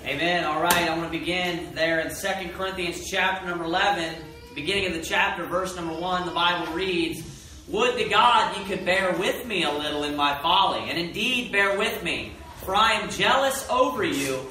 Amen. All right, I want to begin there in 2 Corinthians chapter number 11. Beginning of the chapter, verse number 1, the Bible reads, "Would to God you could bear with me a little in my folly, and indeed bear with me, for I am jealous over you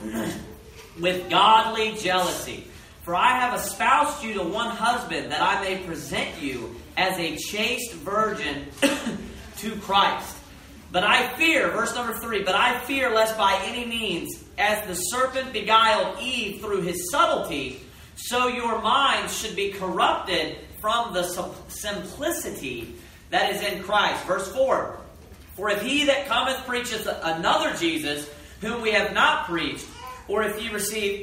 with godly jealousy. For I have espoused you to one husband, that I may present you as a chaste virgin to Christ. But I fear," verse number 3, "but I fear lest by any means, as the serpent beguiled Eve through his subtlety, so your minds should be corrupted from the simplicity that is in Christ." Verse 4, "For if he that cometh preacheth another Jesus, whom we have not preached, or if ye receive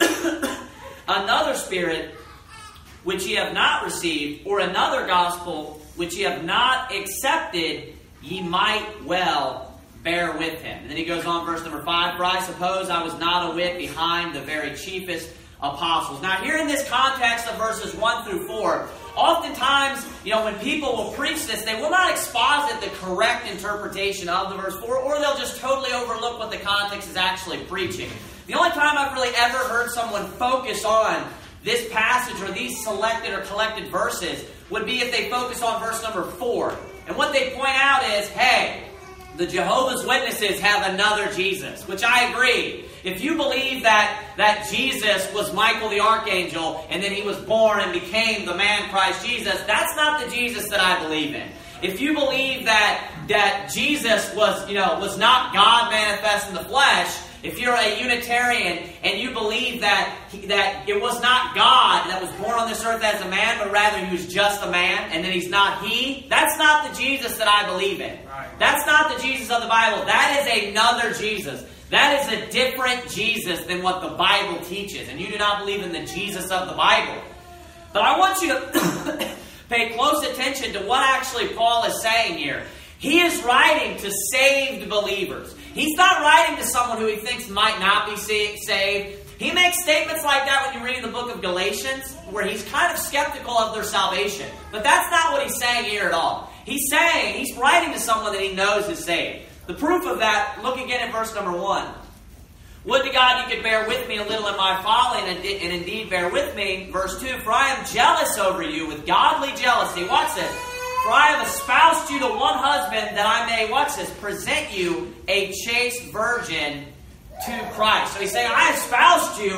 another spirit, which ye have not received, or another gospel, which ye have not accepted, ye might well bear with him." And then he goes on, verse number 5, "For I suppose I was not a whit behind the very chiefest apostles." Now here in this context of verses 1 through 4, oftentimes, when people will preach this, they will not exposit the correct interpretation of the verse 4, or they'll just totally overlook what the context is actually preaching. The only time I've really ever heard someone focus on this passage or these selected or collected verses would be if they focus on verse number 4. And what they point out is, hey, the Jehovah's Witnesses have another Jesus, which I agree. If you believe that Jesus was Michael the Archangel and then he was born and became the man Christ Jesus, that's not the Jesus that I believe in. If you believe that Jesus was not God manifest in the flesh, if you're a Unitarian and you believe that it was not God that was born on this earth as a man, but rather he was just a man and then he's not he, that's not the Jesus that I believe in. Right. That's not the Jesus of the Bible. That is another Jesus. That is a different Jesus than what the Bible teaches. And you do not believe in the Jesus of the Bible. But I want you to pay close attention to what actually Paul is saying here. He is writing to saved believers. He's not writing to someone who he thinks might not be saved. He makes statements like that when you read the book of Galatians, where he's kind of skeptical of their salvation. But that's not what he's saying here at all. He's writing to someone that he knows is saved. The proof of that, look again at verse number 1. "Would to God you could bear with me a little in my folly, and indeed bear with me." Verse 2, "For I am jealous over you with godly jealousy." Watch this. "For I have espoused you to one husband, that I may," watch this, "present you a chaste virgin to Christ." So he's saying, I espoused you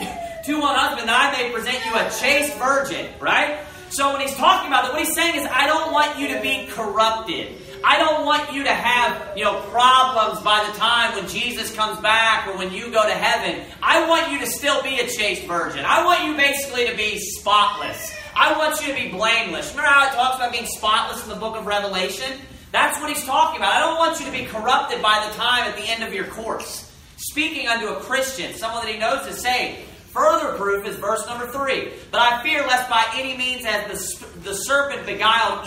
to one husband, that I may present you a chaste virgin, right? So when he's talking about that, what he's saying is, I don't want you to be corrupted. I don't want you to have, problems by the time when Jesus comes back or when you go to heaven. I want you to still be a chaste virgin. I want you basically to be spotless. I want you to be blameless. Remember how it talks about being spotless in the book of Revelation? That's what he's talking about. I don't want you to be corrupted by the time at the end of your course. Speaking unto a Christian, someone that he knows is saved. Further proof is verse number 3. "But I fear lest by any means, as the serpent beguiled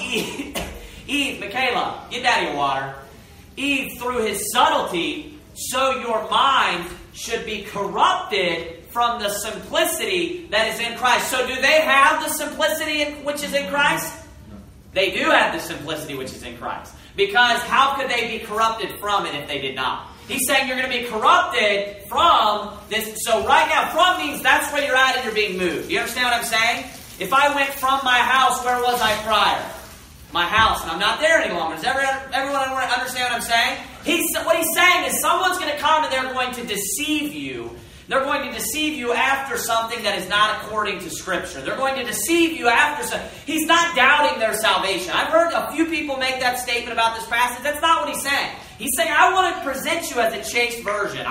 Eve, Michaela, get out of your water, Eve through his subtlety, so your mind should be corrupted from the simplicity that is in Christ." So do they have the simplicity which is in Christ? No. They do have the simplicity which is in Christ. Because how could they be corrupted from it if they did not? He's saying you're going to be corrupted from this. So right now, from means that's where you're at and you're being moved. Do you understand what I'm saying? If I went from my house, where was I prior? My house, and I'm not there any longer. Does everyone understand what I'm saying? What he's saying is someone's going to come and they're going to deceive you. They're going to deceive you after something that is not according to Scripture. They're going to deceive you after something. He's not doubting their salvation. I've heard a few people make that statement about this passage. That's not what he's saying. He's saying, I want to present you as a chaste virgin.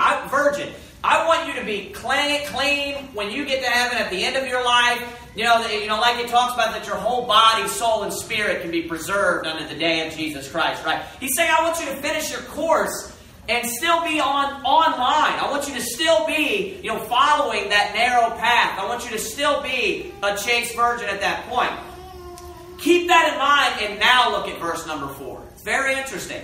I want you to be clean when you get to heaven at the end of your life. Like it talks about that your whole body, soul, and spirit can be preserved unto the day of Jesus Christ, right? He's saying, I want you to finish your course and still be online. I want you to still be, following that narrow path. I want you to still be a chaste virgin at that point. Keep that in mind, and now look at verse number 4. It's very interesting.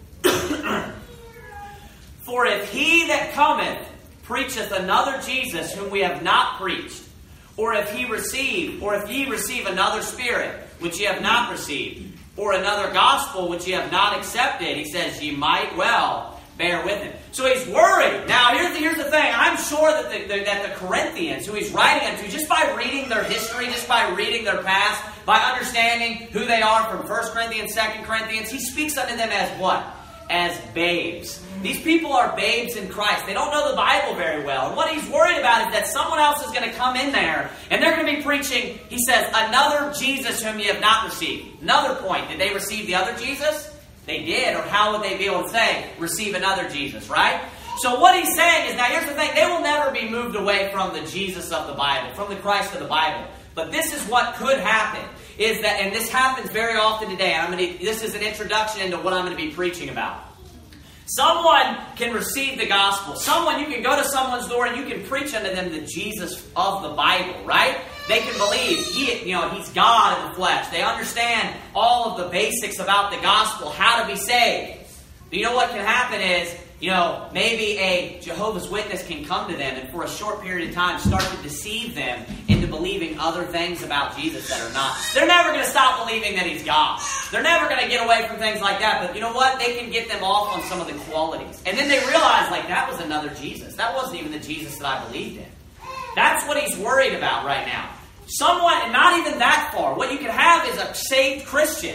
"For if he that cometh preacheth another Jesus, whom we have not preached, or if ye receive another spirit, which ye have not received, or another gospel, which ye have not accepted," he says, "ye might well bear with him. So he's worried. Now, here's the thing. I'm sure that the Corinthians, who he's writing them to, just by reading their history, just by reading their past, by understanding who they are from 1 Corinthians, 2 Corinthians, he speaks unto them as what? As babes. These people are babes in Christ. They don't know the Bible very well. And what he's worried about is that someone else is going to come in there, and they're going to be preaching, he says, another Jesus whom you have not received. Another point. Did they receive the other Jesus? They did. Or how would they be able to say, receive another Jesus, right? So what he's saying is, now here's the thing, they will never be moved away from the Jesus of the Bible, from the Christ of the Bible. But this is what could happen, is that, and this happens very often today, and this is an introduction into what I'm going to be preaching about. Someone can receive the gospel. You can go to someone's door and you can preach unto them the Jesus of the Bible, right? They can believe He's God in the flesh. They understand all of the basics about the gospel, how to be saved. But you know what can happen is, maybe a Jehovah's Witness can come to them and for a short period of time start to deceive them into believing other things about Jesus that are not. They're never going to stop believing that He's God. They're never going to get away from things like that. But you know what? They can get them off on some of the qualities. And then they realize, that was another Jesus. That wasn't even the Jesus that I believed in. That's what he's worried about right now. Somewhat, and not even that far. What you can have is a saved Christian.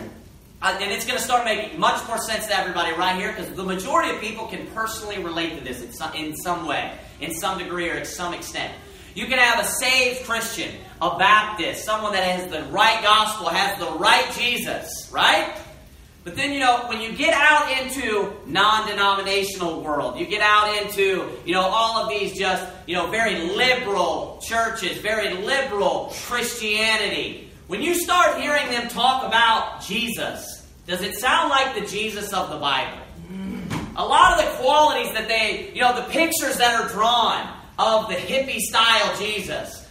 And it's going to start making much more sense to everybody right here, because the majority of people can personally relate to this in some way, in some degree or to some extent. You can have a saved Christian, a Baptist, someone that has the right gospel, has the right Jesus, right? But then, when you get out into non-denominational world, you get out into, all of these just, very liberal churches, very liberal Christianity. When you start hearing them talk about Jesus, does it sound like the Jesus of the Bible? A lot of the qualities that the pictures that are drawn of the hippie-style Jesus,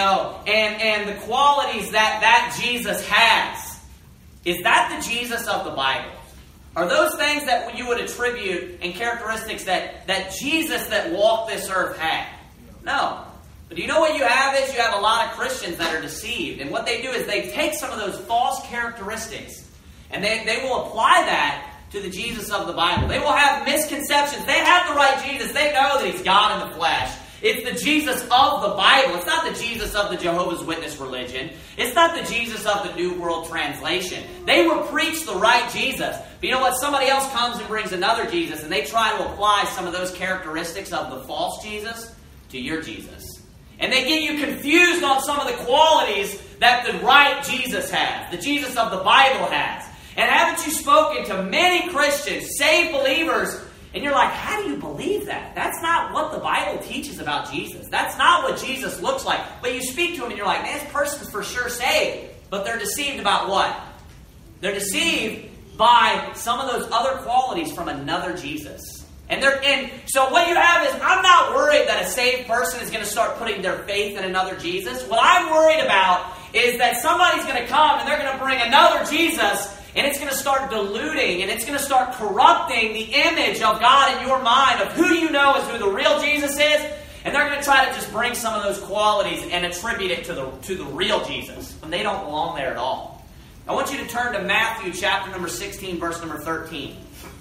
and the qualities that Jesus has, is that the Jesus of the Bible? Are those things that you would attribute and characteristics that Jesus that walked this earth had? No. But do you know what you have is you have a lot of Christians that are deceived. And what they do is they take some of those false characteristics and they will apply that to the Jesus of the Bible. They will have misconceptions. They have the right Jesus. They know that He's God in the flesh. It's the Jesus of the Bible. It's not the Jesus of the Jehovah's Witness religion. It's not the Jesus of the New World Translation. They will preach the right Jesus. But you know what? Somebody else comes and brings another Jesus, and they try to apply some of those characteristics of the false Jesus to your Jesus. And they get you confused on some of the qualities that the right Jesus has, the Jesus of the Bible has. And haven't you spoken to many Christians, saved believers, and you're like, how do you believe that? That's not what the Bible teaches about Jesus. That's not what Jesus looks like. But you speak to them and you're like, man, this person's for sure saved. But they're deceived about what? They're deceived by some of those other qualities from another Jesus. And so what you have is, I'm not worried that a saved person is going to start putting their faith in another Jesus. What I'm worried about is that somebody's going to come and they're going to bring another Jesus, and it's going to start diluting, and it's going to start corrupting the image of God in your mind of who you know as who the real Jesus is, and they're going to try to just bring some of those qualities and attribute it to the real Jesus, when they don't belong there at all. I want you to turn to Matthew chapter number 16, verse number 13.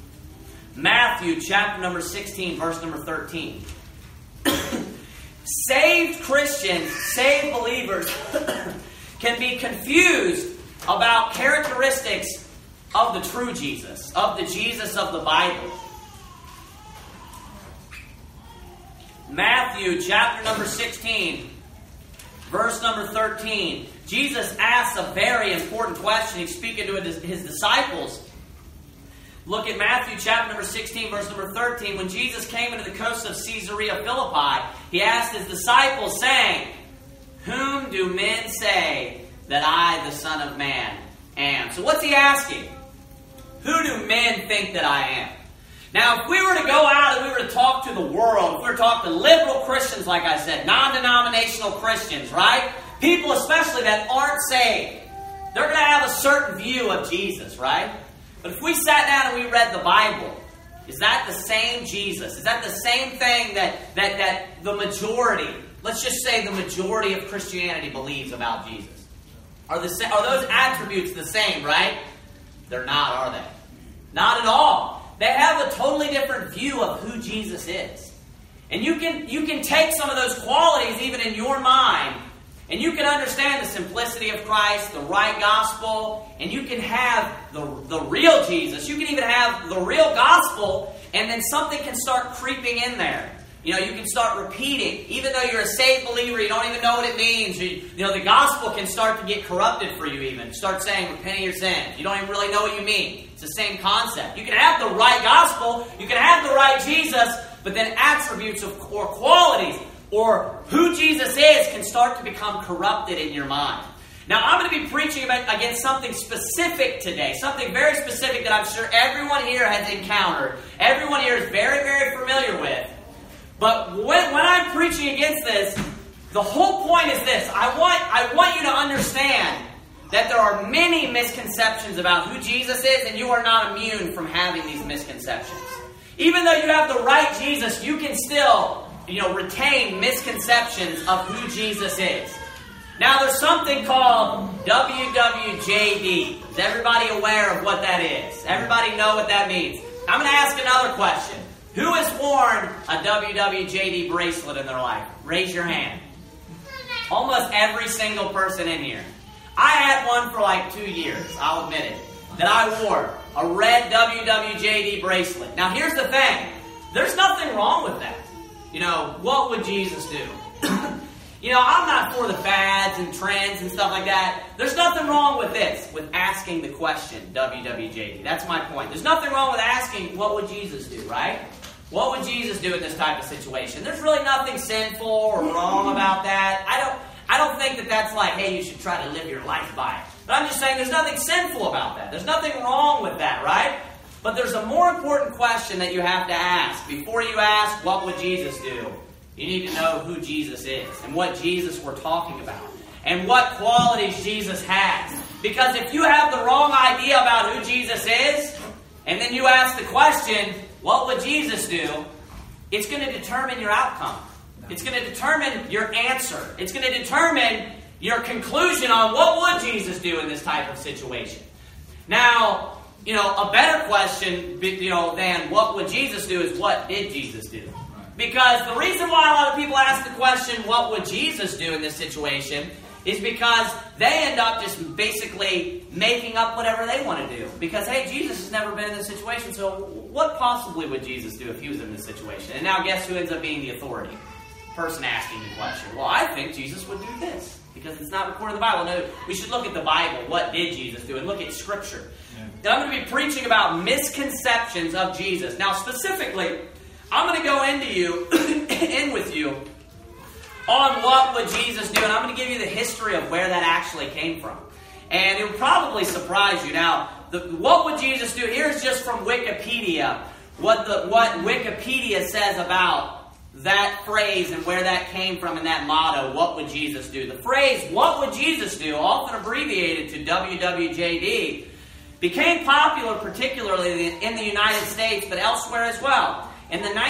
Matthew chapter number 16, verse number 13. Saved Christians, saved believers can be confused about characteristics of the true Jesus, of the Jesus of the Bible. Matthew chapter number 16, verse number 13. Jesus asks a very important question. He's speaking to his disciples. Look at Matthew chapter number 16, verse number 13. When Jesus came into the coast of Caesarea Philippi, He asked His disciples, saying, whom do men say that I, the Son of Man, am? So what's He asking? Who do men think that I am? Now, if we were to go out and we were to talk to the world, if we were to talk to liberal Christians, like I said, non-denominational Christians, right? People especially that aren't saved, they're going to have a certain view of Jesus, right? But if we sat down and we read the Bible, is that the same Jesus? Is that the same thing that the majority, let's just say the majority of Christianity believes about Jesus? Are those attributes the same, right? They're not, are they? Not at all. they have a totally different view of who Jesus is. And you can take some of those qualities even in your mind, and you can understand the simplicity of Christ, the right gospel, and you can have the real Jesus. You can even have the real gospel, and then something can start creeping in there. You can start repeating. Even though you're a saved believer, you don't even know what it means. The gospel can start to get corrupted for you even. Start saying, repent of your sins. You don't even really know what you mean. It's the same concept. You can have the right gospel. You can have the right Jesus. But then attributes or qualities or who Jesus is can start to become corrupted in your mind. Now, I'm going to be preaching against something specific today. Something very specific that I'm sure everyone here has encountered. Everyone here is very, very familiar with. But when I'm preaching against this, the whole point is this. I want you to understand that there are many misconceptions about who Jesus is, and you are not immune from having these misconceptions. Even though you have the right Jesus, you can still, retain misconceptions of who Jesus is. Now, there's something called WWJD. Is everybody aware of what that is? Everybody know what that means? I'm going to ask another question. Who has worn a WWJD bracelet in their life? Raise your hand. Almost every single person in here. I had one for like 2 years, I'll admit it, that I wore. A red WWJD bracelet. Now here's the thing. There's nothing wrong with that. What would Jesus do? I'm not for the fads and trends and stuff like that. There's nothing wrong with this, with asking the question, WWJD. That's my point. There's nothing wrong with asking, what would Jesus do, right? What would Jesus do in this type of situation? There's really nothing sinful or wrong about that. I don't think that that's like, hey, you should try to live your life by it. But I'm just saying there's nothing sinful about that. There's nothing wrong with that, right? But there's a more important question that you have to ask. Before you ask, what would Jesus do? You need to know who Jesus is and what Jesus we're talking about and what qualities Jesus has. Because if you have the wrong idea about who Jesus is, and then you ask the question, what would Jesus do? It's going to determine your outcome. It's going to determine your answer. It's going to determine your conclusion on what would Jesus do in this type of situation. Now, a better question, than what would Jesus do is what did Jesus do? Because the reason why a lot of people ask the question, what would Jesus do in this situation, is because they end up just basically making up whatever they want to do. Because, hey, Jesus has never been in this situation, so what possibly would Jesus do if he was in this situation? And now guess who ends up being the authority? Person asking the question. Well, I think Jesus would do this. Because it's not recorded in the Bible. No, we should look at the Bible. What did Jesus do? And look at Scripture. Yeah. And I'm going to be preaching about misconceptions of Jesus. Now, specifically, I'm going to go in with you on what would Jesus do. And I'm going to give you the history of where that actually came from. And it will probably surprise you. Now, what would Jesus do? Here's just from Wikipedia what Wikipedia says about that phrase and where that came from and that motto, what would Jesus do? The phrase, what would Jesus do, often abbreviated to WWJD, became popular particularly in the United States, but elsewhere as well. In the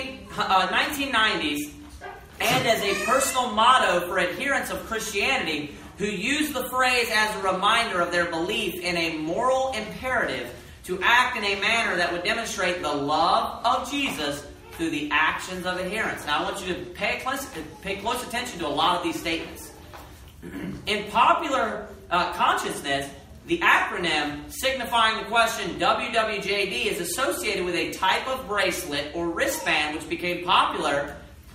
1990s, and as a personal motto for adherents of Christianity who use the phrase as a reminder of their belief in a moral imperative to act in a manner that would demonstrate the love of Jesus through the actions of adherents. Now, I want you to pay close attention to a lot of these statements. In popular consciousness, the acronym signifying the question WWJD is associated with a type of bracelet or wristband which became a popular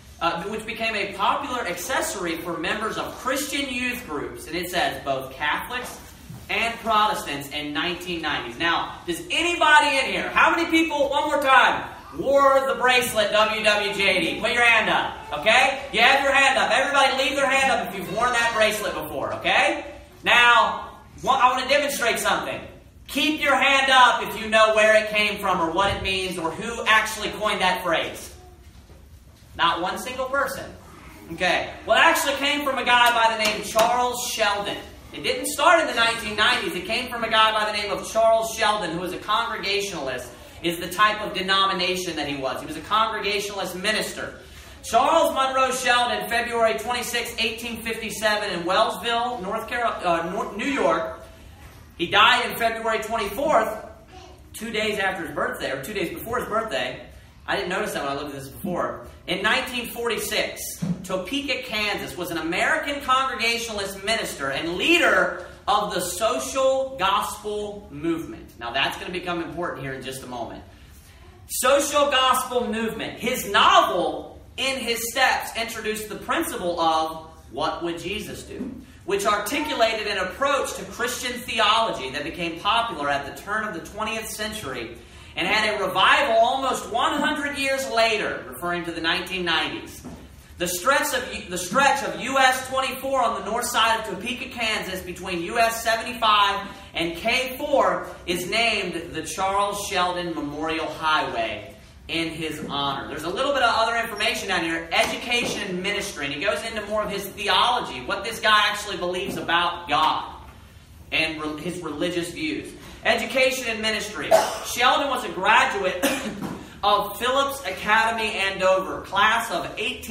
accessory for members of Christian youth groups. And it says both Catholics and Protestants in 1990s. Now, does anybody in here, how many people, one more time, wore the bracelet WWJD? Put your hand up, okay? You have your hand up. Everybody leave their hand up if you've worn that bracelet before, okay? Now, I want to demonstrate something. Keep your hand up if you know where it came from or what it means or who actually coined that phrase. Not one single person. Okay. Well, it actually came from a guy by the name of Charles Sheldon. It didn't start in the 1990s. It came from a guy by the name of Charles Sheldon, who was a Congregationalist, is the type of denomination that he was. He was a Congregationalist minister. Charles Monroe Sheldon, February 26, 1857, in Wellsville, New York. He died in February 24th, 2 days after his birthday, or 2 days before his birthday, I didn't notice that when I looked at this before. In 1946, Topeka, Kansas was an American Congregationalist minister and leader of the social gospel movement. Now that's going to become important here in just a moment. Social gospel movement. His novel, In His Steps, introduced the principle of what would Jesus do, which articulated an approach to Christian theology that became popular at the turn of the 20th century and had a revival almost 100 years later, referring to the 1990s. The stretch of US 24 on the north side of Topeka, Kansas, between US 75 and K4 is named the Charles Sheldon Memorial Highway in his honor. There's a little bit of other information down here. Education and ministry. And he goes into more of his theology, what this guy actually believes about God and his religious views. Education and ministry. Sheldon was a graduate of Phillips Academy, Andover, class of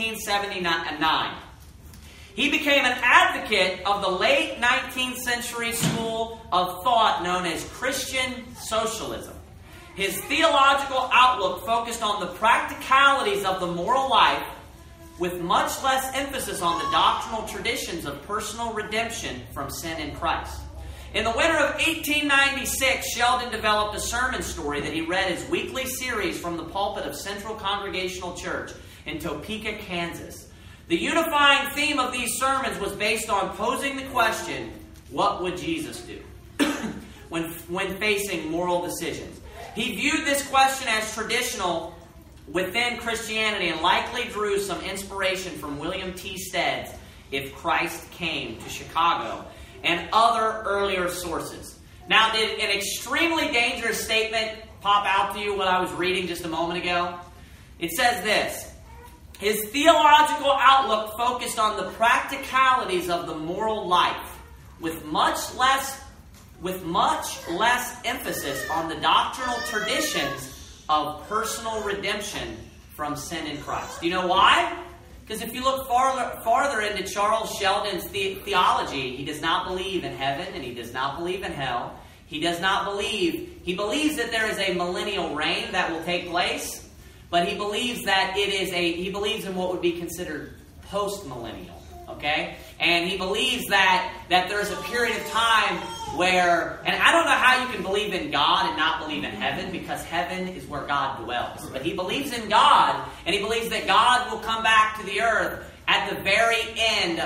1879. He became an advocate of the late 19th century school of thought known as Christian socialism. His theological outlook focused on the practicalities of the moral life with much less emphasis on the doctrinal traditions of personal redemption from sin in Christ. In the winter of 1896, Sheldon developed a sermon story that he read as weekly series from the pulpit of Central Congregational Church in Topeka, Kansas. The unifying theme of these sermons was based on posing the question, what would Jesus do when facing moral decisions? He viewed this question as traditional within Christianity and likely drew some inspiration from William T. Stead's If Christ Came to Chicago and other earlier sources. Now, did an extremely dangerous statement pop out to you what I was reading just a moment ago? It says this: his theological outlook focused on the practicalities of the moral life with much less emphasis on the doctrinal traditions of personal redemption from sin in Christ. Do you know why? Because if you look farther into Charles Sheldon's theology, he does not believe in heaven and he does not believe in hell. He believes that there is a millennial reign that will take place, but he believes that he believes in what would be considered post-millennial. Okay? And he believes that there's a period of time where, and I don't know how you can believe in God and not believe in heaven, because heaven is where God dwells. But he believes in God, and he believes that God will come back to the earth at the very end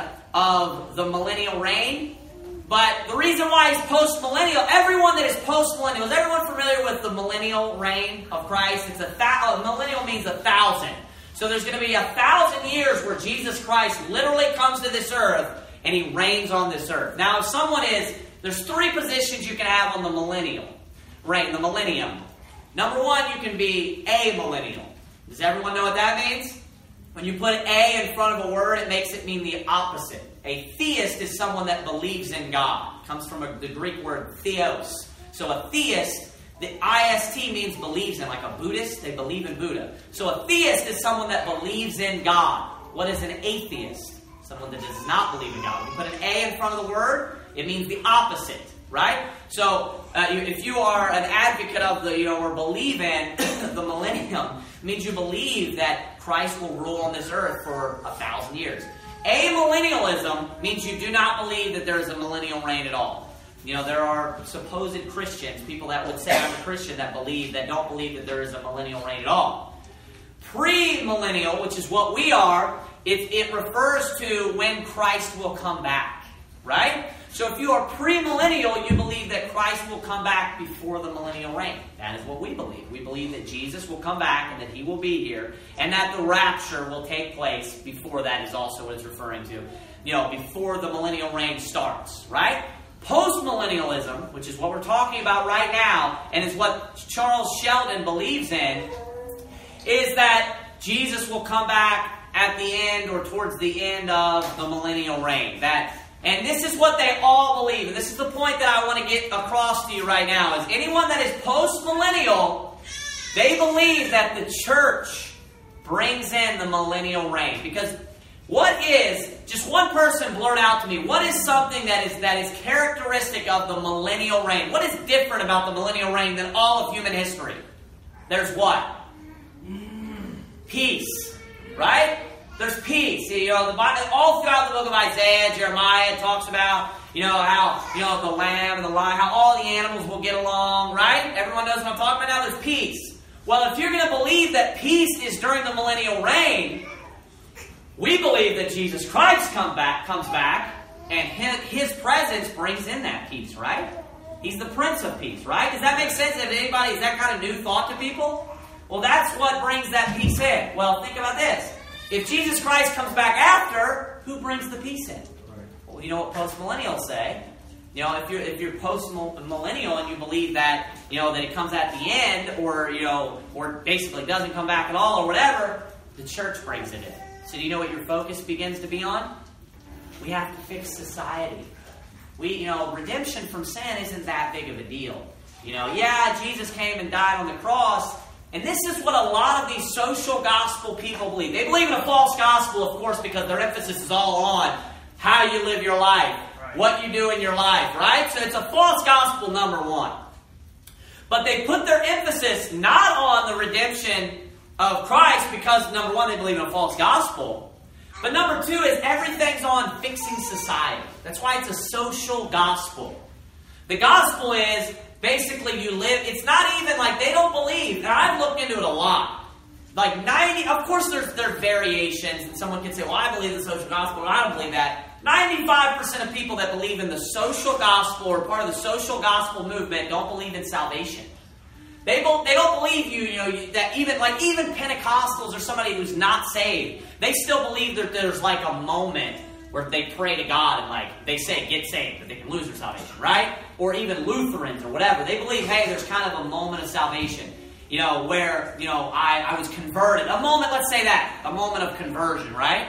of the millennial reign. But the reason why he's post-millennial, everyone that is post-millennial, is everyone familiar with the millennial reign of Christ? Millennial means 1,000. So there's going to be 1,000 years where Jesus Christ literally comes to this earth and he reigns on this earth. Now, if there's 3 positions you can have on the millennial reign, the millennium. Number 1, you can be a millennial. Does everyone know what that means? When you put A in front of a word, it makes it mean the opposite. A theist is someone that believes in God. It comes from the Greek word theos. So a theist, the IST means believes in, like a Buddhist, they believe in Buddha. So a theist is someone that believes in God. What is an atheist? Someone that does not believe in God. When you put an A in front of the word, it means the opposite, right? So if you are an advocate of or believe in the millennium, it means you believe that Christ will rule on this earth for 1,000 years. Amillennialism means you do not believe that there is a millennial reign at all. There are supposed Christians, people that would say I'm a Christian, that don't believe that there is a millennial reign at all. Premillennial, which is what we are, it refers to when Christ will come back, right? So if you are premillennial, you believe that Christ will come back before the millennial reign. That is what we believe. We believe that Jesus will come back and that he will be here, and that the rapture will take place before that is also what it's referring to. Before the millennial reign starts, right? Postmillennialism, which is what we're talking about right now, and is what Charles Sheldon believes in, is that Jesus will come back at the end or towards the end of the millennial reign. And this is what they all believe. And this is the point that I want to get across to you right now. Is anyone that is post-millennial, they believe that the church brings in the millennial reign. Because What is, just one person blurt out to me, what is something that is characteristic of the millennial reign? What is different about the millennial reign than all of human history? There's what? Peace. Right? There's peace. You know, the Bible, all throughout the book of Isaiah, Jeremiah talks about, you know, how, you know, the lamb and the lion, how all the animals will get along, right? Everyone knows what I'm talking about now? There's peace. Well, if you're going to believe that peace is during the millennial reign, we believe that Jesus Christ comes back, and his presence brings in that peace, right? He's the Prince of Peace, right? Does that make sense? Is that kind of new thought to people? Well, that's what brings that peace in. Well, think about this. If Jesus Christ comes back after, who brings the peace in? Well, you know what postmillennials say. You know, if you're post-millennial and you believe that, you know, that it comes at the end, or, you know, or basically doesn't come back at all, or whatever, the church brings it in. So do you know what your focus begins to be on? We have to fix society. Redemption from sin isn't that big of a deal. You know, yeah, Jesus came and died on the cross, and this is what a lot of these social gospel people believe. They believe in a false gospel, of course, because their emphasis is all on how you live your life, what you do in your life, right? So it's a false gospel, number one. But they put their emphasis not on the redemption of Christ because, number one, they believe in a false gospel. But number two is everything's on fixing society. That's why it's a social gospel. The gospel is basically you live, it's not even like they don't believe, and I've looked into it a lot. Like 90, of course there are variations, and someone can say, well, I believe in the social gospel, but I don't believe that. 95% of people that believe in the social gospel or part of the social gospel movement don't believe in salvation. They don't believe that even Pentecostals or somebody who's not saved, they still believe that there's like a moment where they pray to God and like they say get saved, that they can lose their salvation, right? Or even Lutherans or whatever. They believe, hey, there's kind of a moment of salvation, where, I was converted. A moment, let's say that, a moment of conversion, right?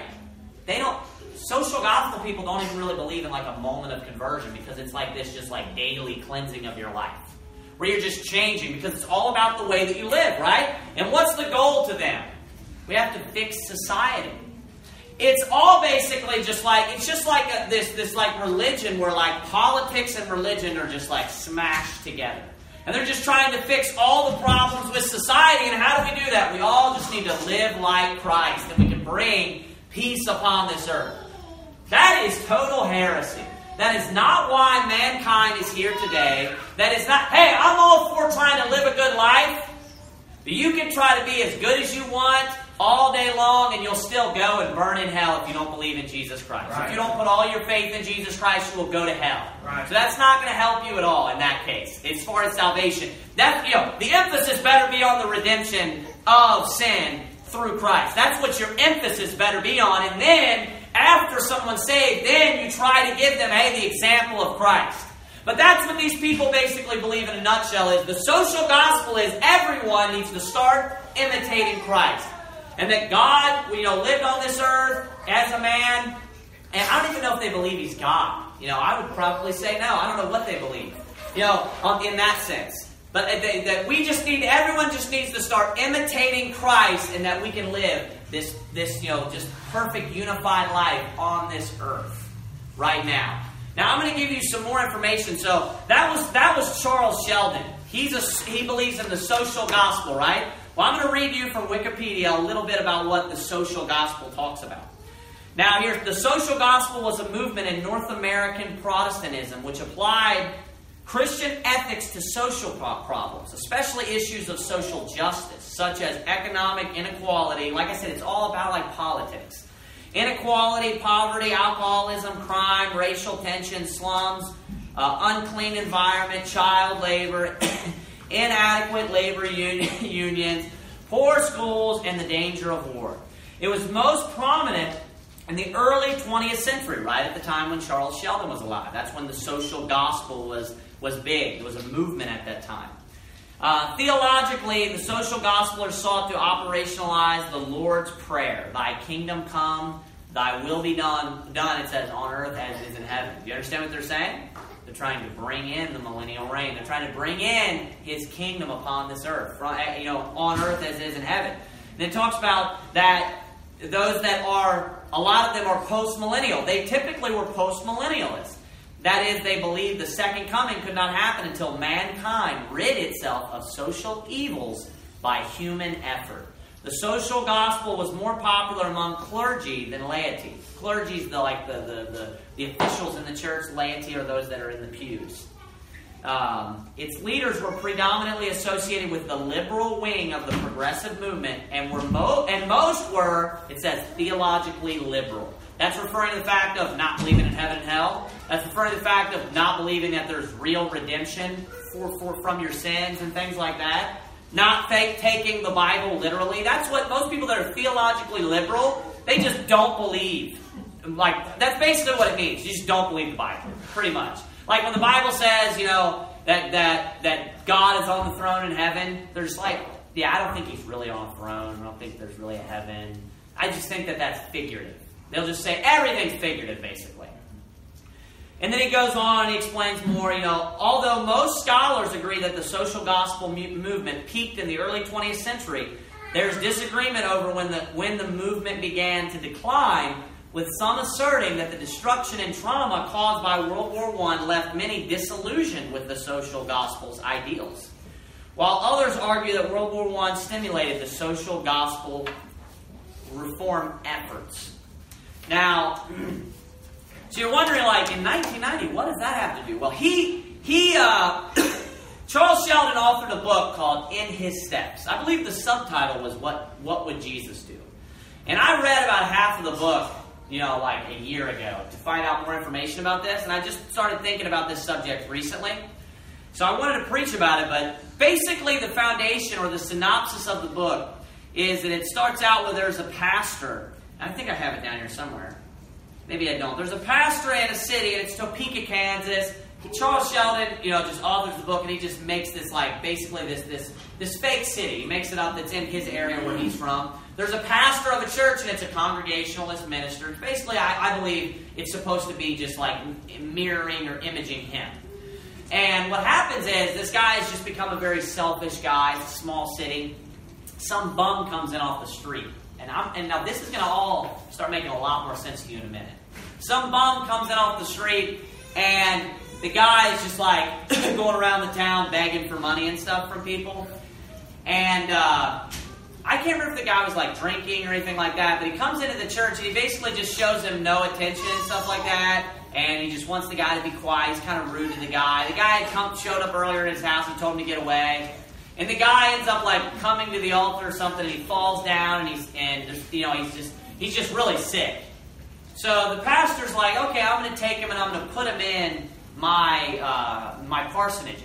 Social gospel people don't even really believe in like a moment of conversion because it's like this just like daily cleansing of your life. Where you're just changing because it's all about the way that you live, right? And what's the goal to them? We have to fix society. It's all basically just like, this like religion where like politics and religion are just like smashed together. And they're just trying to fix all the problems with society. And how do we do that? We all just need to live like Christ, and we can bring peace upon this earth. That is total heresy. That is not why mankind is here today. That is not, hey, I'm all for trying to live a good life. But you can try to be as good as you want all day long, and you'll still go and burn in hell if you don't believe in Jesus Christ. Right. If you don't put all your faith in Jesus Christ, you will go to hell. Right. So that's not going to help you at all in that case, as far as salvation. The emphasis better be on the redemption of sin through Christ. That's what your emphasis better be on. And then, after someone's saved, then you try to give them, the example of Christ. But that's what these people basically believe in a nutshell is the social gospel is everyone needs to start imitating Christ. And that God, lived on this earth as a man. And I don't even know if they believe He's God. I would probably say no. I don't know what they believe. In that sense. But that everyone just needs to start imitating Christ, and that we can live this just perfect unified life on this earth right now. Now I'm going to give you some more information. So that was Charles Sheldon. He believes in the social gospel, right? Well, I'm going to read you from Wikipedia a little bit about what the social gospel talks about. Now, the social gospel was a movement in North American Protestantism which applied Christian ethics to social problems, especially issues of social justice, such as economic inequality. Like I said, it's all about like politics. Inequality, poverty, alcoholism, crime, racial tension, slums, unclean environment, child labor, inadequate labor unions, poor schools, and the danger of war. It was most prominent in the early 20th century, right at the time when Charles Sheldon was alive. That's when the social gospel was big. It was a movement at that time. Theologically, the social gospelers sought to operationalize the Lord's Prayer. Thy kingdom come, thy will be done, it says, on earth as it is in heaven. Do you understand what they're saying? They're trying to bring in the millennial reign. They're trying to bring in His kingdom upon this earth, on earth as it is in heaven. And it talks about that those that are, a lot of them are post-millennial. They typically were post-millennialists. That is, they believed the second coming could not happen until mankind rid itself of social evils by human effort. The social gospel was more popular among clergy than laity. Clergy is the officials in the church. Laity are those that are in the pews. Its leaders were predominantly associated with the liberal wing of the progressive movement, and most were, it says, theologically liberal. That's referring to the fact of not believing in heaven and hell. That's referring to the fact of not believing that there's real redemption from your sins and things like that. Not taking the Bible literally. That's what most people that are theologically liberal, they just don't believe. Like, that's basically what it means. You just don't believe the Bible, pretty much. Like when the Bible says, that God is on the throne in heaven, they're just like, yeah, I don't think he's really on a throne. I don't think there's really a heaven. I just think that that's figurative. They'll just say everything's figurative, basically. And then he goes on and he explains more, although most scholars agree that the social gospel movement peaked in the early 20th century, there's disagreement over when the movement began to decline, with some asserting that the destruction and trauma caused by World War I left many disillusioned with the social gospel's ideals, while others argue that World War I stimulated the social gospel reform efforts. Now, so you're wondering, like, in 1990, what does that have to do? Well, Charles Sheldon authored a book called In His Steps. I believe the subtitle was What Would Jesus Do? And I read about half of the book, like a year ago, to find out more information about this. And I just started thinking about this subject recently. So I wanted to preach about it, but basically the foundation or the synopsis of the book is that it starts out where there's a pastor. I think I have it down here somewhere. Maybe I don't. There's a pastor in a city, and it's Topeka, Kansas. Charles Sheldon, just authors the book, and he just makes this, basically this fake city. He makes it up that's in his area where he's from. There's a pastor of a church, and it's a Congregationalist minister. Basically, I believe it's supposed to be just like mirroring or imaging him. And what happens is this guy has just become a very selfish guy. It's a small city. Some bum comes in off the street. And now this is going to all start making a lot more sense to you in a minute. Some bum comes in off the street, and the guy is just like going around the town begging for money and stuff from people. And I can't remember if the guy was like drinking or anything like that, but he comes into the church and he basically just shows him no attention and stuff like that. And he just wants the guy to be quiet. He's kind of rude to the guy. The guy had showed up earlier in his house. He told him to get away. And the guy ends up coming to the altar or something, and he falls down, and he's just really sick. So the pastor's like, okay, I'm going to take him and I'm going to put him in my parsonage,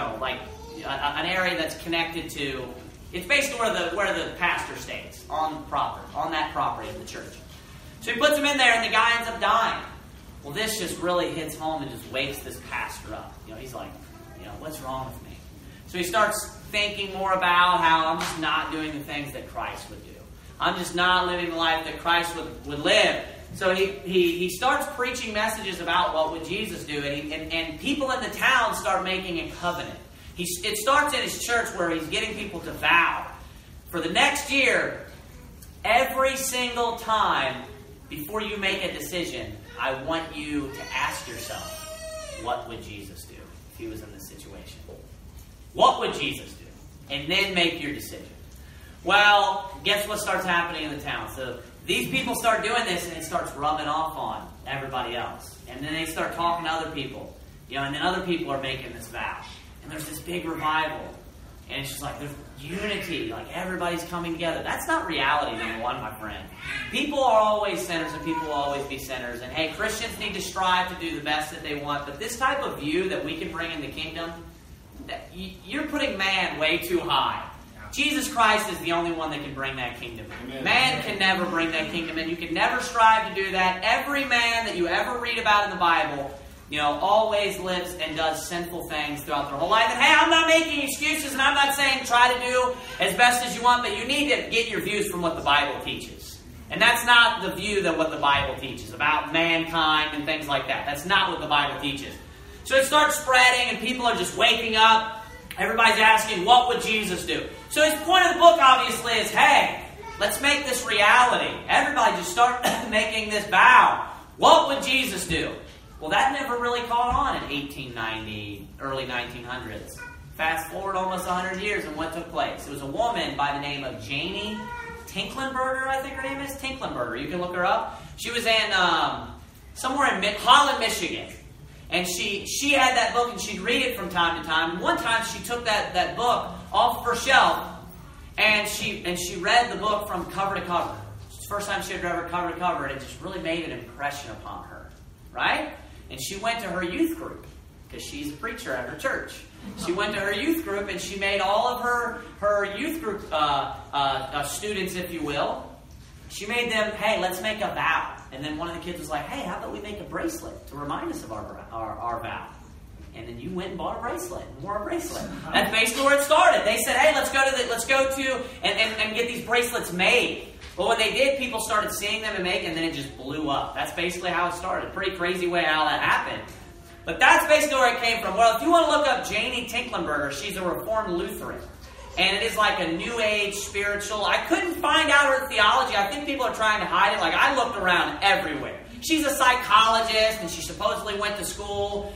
an area that's connected to. It's basically where the pastor stays on that property of the church. So he puts him in there, and the guy ends up dying. Well, this just really hits home and just wakes this pastor up. He's like, what's wrong with me? So he starts thinking more about how I'm just not doing the things that Christ would do. I'm just not living the life that Christ would live. So he starts preaching messages about what would Jesus do, and people in the town start making a covenant. It starts in his church where he's getting people to vow. For the next year, every single time before you make a decision, I want you to ask yourself, what would Jesus do if he was in this situation? What would Jesus do? And then make your decision. Well, guess what starts happening in the town? So these people start doing this, and it starts rubbing off on everybody else. And then they start talking to other people. And then other people are making this vow. And there's this big revival. And it's just like there's unity. Like everybody's coming together. That's not reality, number one, my friend. People are always sinners, and people will always be sinners. And hey, Christians need to strive to do the best that they want. But this type of view that we can bring in the kingdom, you're putting man way too high. Jesus Christ is the only one that can bring that kingdom. Amen. Man can never bring that kingdom, and you can never strive to do that. Every man that you ever read about in the Bible, always lives and does sinful things throughout their whole life. And hey, I'm not making excuses, and I'm not saying try to do as best as you want, but you need to get your views from what the Bible teaches. And that's not the view that what the Bible teaches about mankind and things like that. That's not what the Bible teaches. So it starts spreading, and people are just waking up. Everybody's asking, what would Jesus do? So his point of the book, obviously, is, hey, Let's make this reality. Everybody just start making this vow. What would Jesus do? Well, that never really caught on in 1890, early 1900s. Fast forward almost 100 years, and what took place? It was a woman by the name of Janie Tinklenberger, I think her name is. Tinklenberger. You can look her up. She was in somewhere in Holland, Michigan. And she had that book, and she'd read it from time to time. And one time, she took that book off of her shelf, and she read the book from cover to cover. It's the first time she had read it cover to cover, and it just really made an impression upon her. Right? And she went to her youth group, because she's a preacher at her church. She went to her youth group, and she made all of her youth group students, if you will, she made them, hey, let's make a vow. And then one of the kids was like, hey, how about we make a bracelet to remind us of our vow? And then you went and bought a bracelet and wore a bracelet. That's basically where it started. They said, hey, let's go to and get these bracelets made. But when they did, people started seeing them and making, and then it just blew up. That's basically how it started. Pretty crazy way how that happened. But that's basically where it came from. Well, if you want to look up Janie Tinklenberger, she's a Reformed Lutheran. And it is like a New Age spiritual. I couldn't find out her theology. I think people are trying to hide it. Like, I looked around everywhere. She's a psychologist, and she supposedly went to school,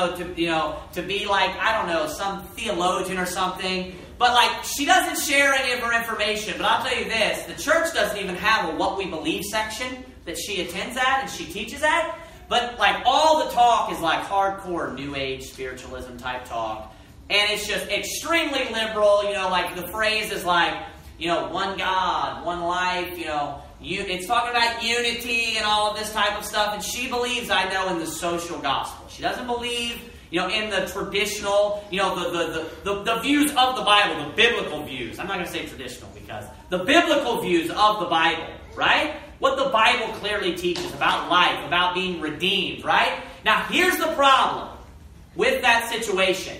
to be like, I don't know, some theologian or something. But, like, she doesn't share any of her information. But I'll tell you this, the church doesn't even have a What We Believe section that she attends at and she teaches at. But, like, all the talk is, like, hardcore New Age spiritualism type talk. And it's just extremely liberal, like the phrase is like, one God, one life, it's talking about unity and all of this type of stuff. And she believes, I know, in the social gospel. She doesn't believe, in the traditional, the views of the Bible, the biblical views. I'm not going to say traditional because the biblical views of the Bible, right? What the Bible clearly teaches about life, about being redeemed, right? Now, here's the problem with that situation.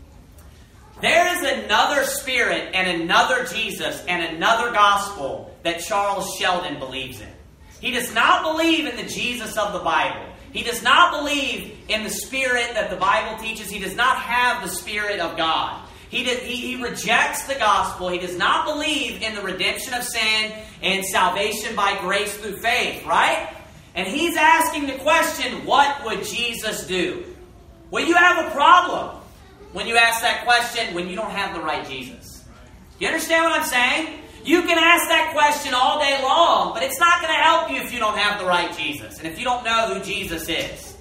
There is another spirit and another Jesus and another gospel that Charles Sheldon believes in. He does not believe in the Jesus of the Bible. He does not believe in the spirit that the Bible teaches. He does not have the Spirit of God. He rejects the gospel. He does not believe in the redemption of sin and salvation by grace through faith, right? And he's asking the question, what would Jesus do? Well, you have a problem when you ask that question when you don't have the right Jesus. You understand what I'm saying? You can ask that question all day long, but it's not going to help you if you don't have the right Jesus. And if you don't know who Jesus is.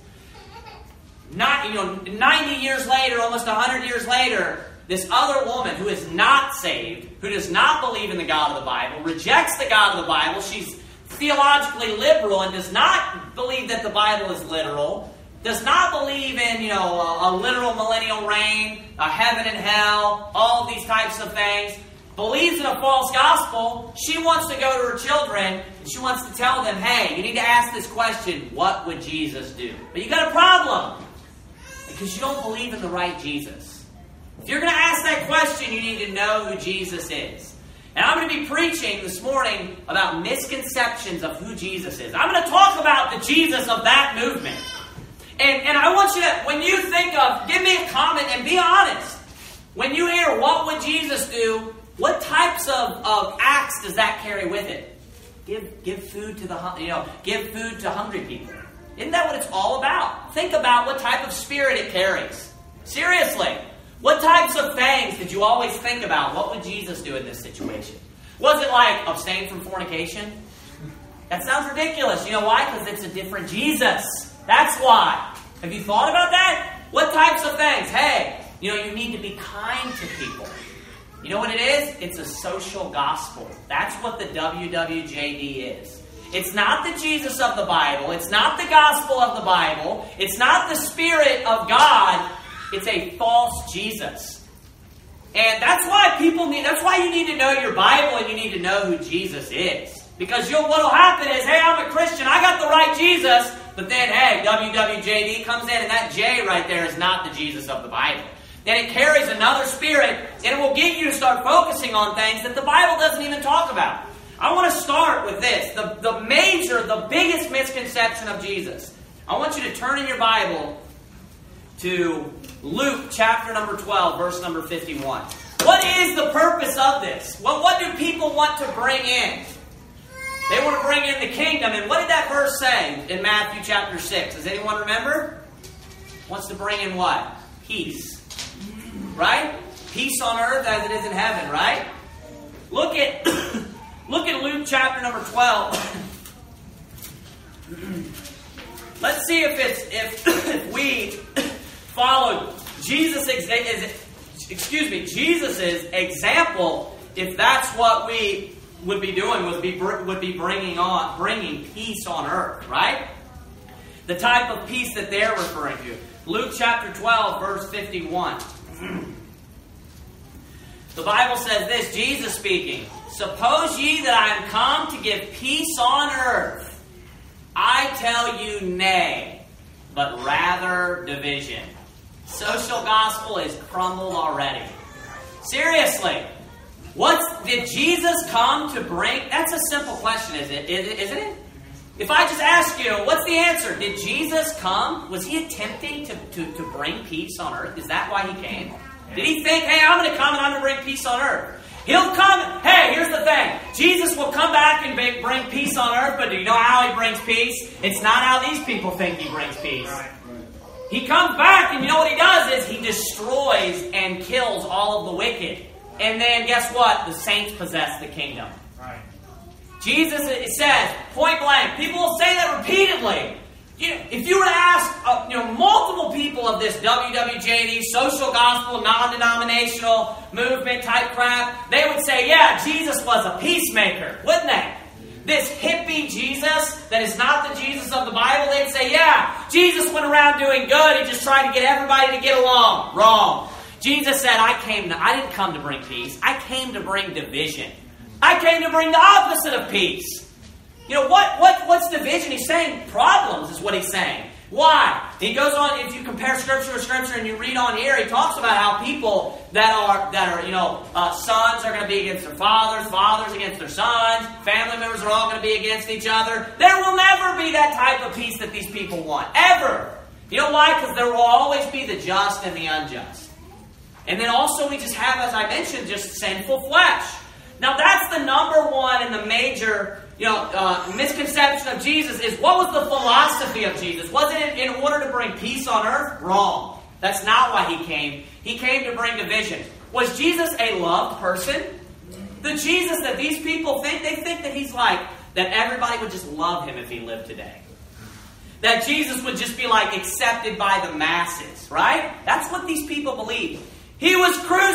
90 years later, almost 100 years later, this other woman who is not saved, who does not believe in the God of the Bible, rejects the God of the Bible, she's theologically liberal and does not believe that the Bible is literal, does not believe in, a literal millennial reign, a heaven and hell, all these types of things, believes in a false gospel. She wants to go to her children and she wants to tell them, hey, you need to ask this question, what would Jesus do? But you got a problem because you don't believe in the right Jesus. If you're going to ask that question, you need to know who Jesus is. And I'm going to be preaching this morning about misconceptions of who Jesus is. I'm going to talk about the Jesus of that movement. And I want you to, when you think of, give me a comment and be honest. When you hear what would Jesus do, what types of acts does that carry with it? Give food to give food to hungry people. Isn't that what it's all about? Think about what type of spirit it carries. Seriously. What types of things did you always think about? What would Jesus do in this situation? Was it like abstain from fornication? That sounds ridiculous. You know why? Because it's a different Jesus. That's why. Have you thought about that? What types of things? Hey, you need to be kind to people. You know what it is? It's a social gospel. That's what the WWJD is. It's not the Jesus of the Bible. It's not the gospel of the Bible. It's not the Spirit of God. It's a false Jesus. And that's why that's why you need to know your Bible and you need to know who Jesus is. Because what will happen is, hey, I'm a Christian, I got the right Jesus, but then, hey, WWJD comes in and that J right there is not the Jesus of the Bible. Then it carries another spirit and it will get you to start focusing on things that the Bible doesn't even talk about. I want to start with this, the biggest misconception of Jesus. I want you to turn in your Bible to Luke chapter number 12, verse number 51. What is the purpose of this? What do people want to bring in? They want to bring in the kingdom. And what did that verse say in Matthew chapter 6? Does anyone remember? Wants to bring in what? Peace. Right? Peace on earth as it is in heaven, right? Look at Luke chapter number 12. Let's see if we follow Jesus' example. If that's what we would be doing, would be bringing peace on earth, right? The type of peace that they're referring to. Luke chapter 12, verse 51. The Bible says this, Jesus speaking, "Suppose ye that I am come to give peace on earth? I tell you nay, but rather division." Social gospel is crumbled already. Seriously. Did Jesus come to bring? That's a simple question, isn't it? If I just ask you, what's the answer? Did Jesus come? Was he attempting to bring peace on earth? Is that why he came? Did he think, hey, I'm going to come and I'm going to bring peace on earth? He'll come. Hey, here's the thing. Jesus will come back and bring peace on earth, but do you know how he brings peace? It's not how these people think he brings peace. Right. He comes back, and you know what he does is he destroys and kills all of the wicked. And then guess what? The saints possess the kingdom. Right. Jesus, it says, point blank, people will say that repeatedly. If you were to ask multiple people of this WWJD, social gospel, non-denominational movement type crap, they would say, yeah, Jesus was a peacemaker, wouldn't they? This hippie Jesus that is not the Jesus of the Bible, they'd say, yeah, Jesus went around doing good. He just tried to get everybody to get along. Wrong. Jesus said, I didn't come to bring peace. I came to bring division. I came to bring the opposite of peace. What's division? He's saying problems is what he's saying. Why? He goes on, if you compare Scripture with Scripture and you read on here, he talks about how people that are sons are going to be against their fathers, fathers against their sons, family members are all going to be against each other. There will never be that type of peace that these people want. Ever. You know why? Because there will always be the just and the unjust. And then also we just have, as I mentioned, just sinful flesh. Now that's the number one and the major misconception of Jesus is, what was the philosophy of Jesus? Was it in order to bring peace on earth? Wrong. That's not why he came. He came to bring division. Was Jesus a loved person? The Jesus that these people think, they think that he's like, that everybody would just love him if he lived today. That Jesus would just be like accepted by the masses, right? That's what these people believe. He was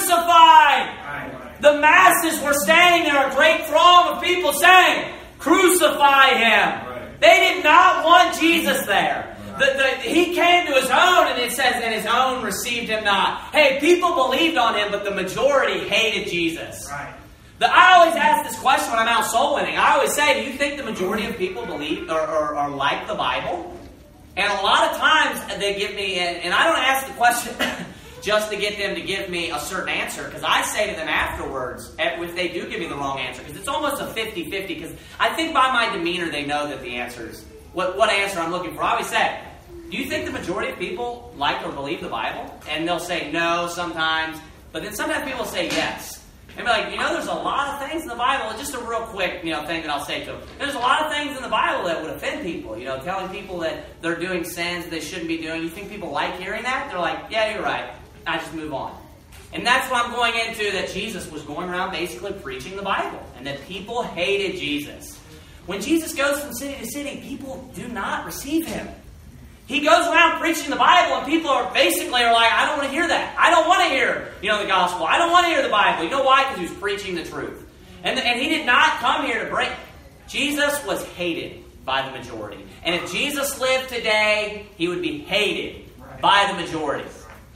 crucified. The masses were standing there, a great throng of people saying, crucify him. Right. They did not want Jesus there. Right. He came to his own, and it says, and his own received him not. Hey, people believed on him, but the majority hated Jesus. Right. I always ask this question when I'm out soul winning. I always say, do you think the majority of people believe or like the Bible? And a lot of times they give me, and I don't ask the question just to get them to give me a certain answer, because I say to them afterwards, if they do give me the wrong answer, because it's almost a 50-50, because I think by my demeanor they know that the answer is, what answer I'm looking for. I always say, do you think the majority of people like or believe the Bible? And they'll say no sometimes, but then sometimes people say yes. And be like, there's a lot of things in the Bible, just a real quick, thing that I'll say to them. There's a lot of things in the Bible that would offend people, telling people that they're doing sins they shouldn't be doing. You think people like hearing that? They're like, yeah, you're right. I just move on. And that's what I'm going into, that Jesus was going around basically preaching the Bible, and that people hated Jesus. When Jesus goes from city to city, people do not receive him. He goes around preaching the Bible, and people are like, I don't want to hear that. I don't want to hear, the gospel. I don't want to hear the Bible. You know why? Because he was preaching the truth. And he did not come here to bring. Jesus was hated by the majority. And if Jesus lived today, he would be hated by the majority.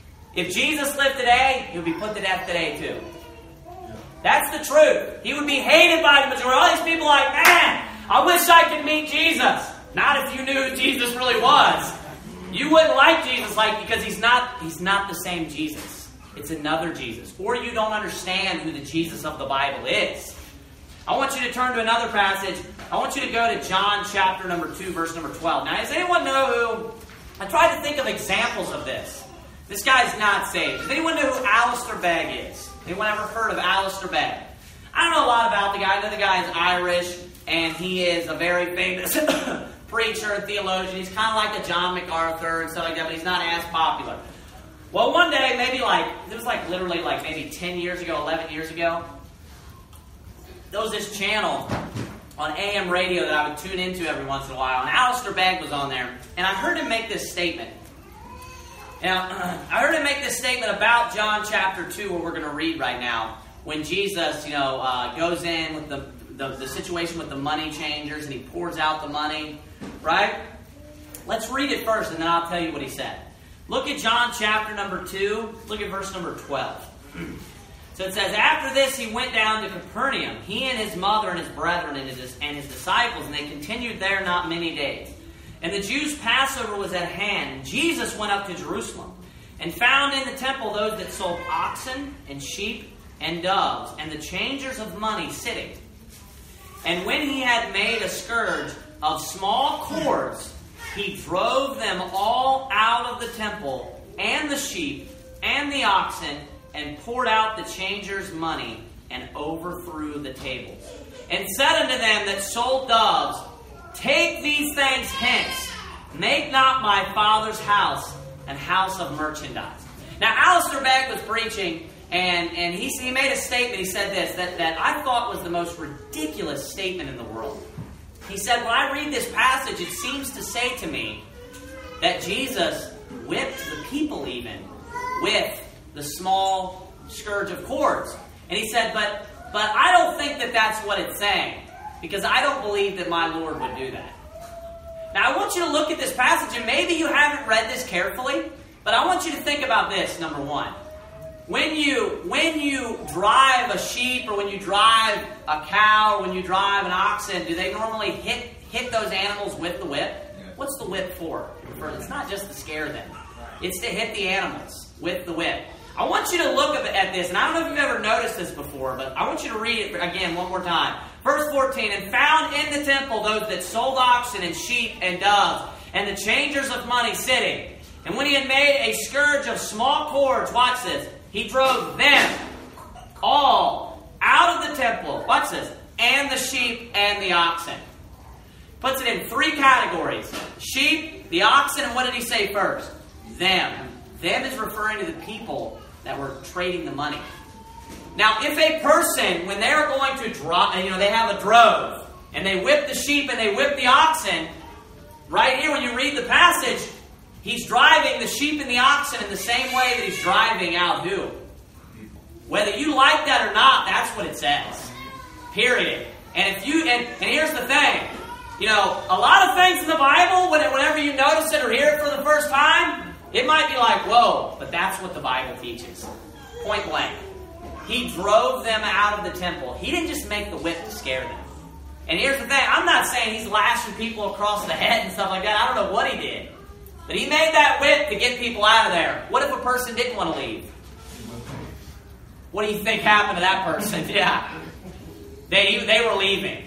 If Jesus lived today, he would be put to death today too. That's the truth. He would be hated by the majority. All these people are like, man, I wish I could meet Jesus. Not if you knew who Jesus really was. You wouldn't like Jesus because he's not the same Jesus. It's another Jesus. Or you don't understand who the Jesus of the Bible is. I want you to turn to another passage. I want you to go to John chapter number 2, verse number 12. Now, does anyone know who... I tried to think of examples of this. This guy's not saved. Does anyone know who Alistair Begg is? Anyone ever heard of Alistair Begg? I don't know a lot about the guy. I know the guy is Irish. and he is a very famous preacher and theologian. He's kind of like a John MacArthur and stuff like that, but he's not as popular. Well, one day, it was literally maybe 10 years ago, 11 years ago, there was this channel on AM radio that I would tune into every once in a while, and Alistair Begg was on there, and I heard him make this statement. Now, I heard him make this statement about John chapter 2, where we're going to read right now, when Jesus, goes in with the situation with the money changers, and he pours out the money, right? Let's read it first, and then I'll tell you what he said. Look at John chapter number 2. Look at verse number 12. So it says, after this he went down to Capernaum, he and his mother and his brethren and his disciples, and they continued there not many days. And the Jews' Passover was at hand, and Jesus went up to Jerusalem, and found in the temple those that sold oxen and sheep and doves, and the changers of money sitting. And when he had made a scourge of small cords, he drove them all out of the temple, and the sheep, and the oxen, and poured out the changers' money, and overthrew the tables. And said unto them that sold doves, take these things hence, make not my Father's house an house of merchandise. Now, Alistair Begg was preaching, and he made a statement. He said this, that I thought was the most ridiculous statement in the world. He said, when I read this passage, it seems to say to me that Jesus whipped the people even with the small scourge of cords. And he said, but I don't think that that's what it's saying, because I don't believe that my Lord would do that. Now, I want you to look at this passage, and maybe you haven't read this carefully, but I want you to think about this, number one. When you drive a sheep, or when you drive a cow, or when you drive an oxen, do they normally hit those animals with the whip? What's the whip for? It's not just to scare them. It's to hit the animals with the whip. I want you to look at this, and I don't know if you've ever noticed this before, but I want you to read it again one more time. Verse 14, and found in the temple those that sold oxen and sheep and doves, and the changers of money sitting. And when he had made a scourge of small cords, watch this, he drove them all out of the temple, watch this, and the sheep and the oxen. Puts it in three categories. Sheep, the oxen, and what did he say first? Them. Them is referring to the people that were trading the money. Now, if a person, when they're going to draw, they have a drove, and they whip the sheep and they whip the oxen, right here when you read the passage, he's driving the sheep and the oxen in the same way that he's driving out who? Whether you like that or not, that's what it says. Period. And here's the thing. A lot of things in the Bible, whenever you notice it or hear it for the first time, it might be like, whoa, but that's what the Bible teaches. Point blank. He drove them out of the temple. He didn't just make the whip to scare them. And here's the thing. I'm not saying he's lashing people across the head and stuff like that. I don't know what he did. But he made that whip to get people out of there. What if a person didn't want to leave? What do you think happened to that person? Yeah. They were leaving.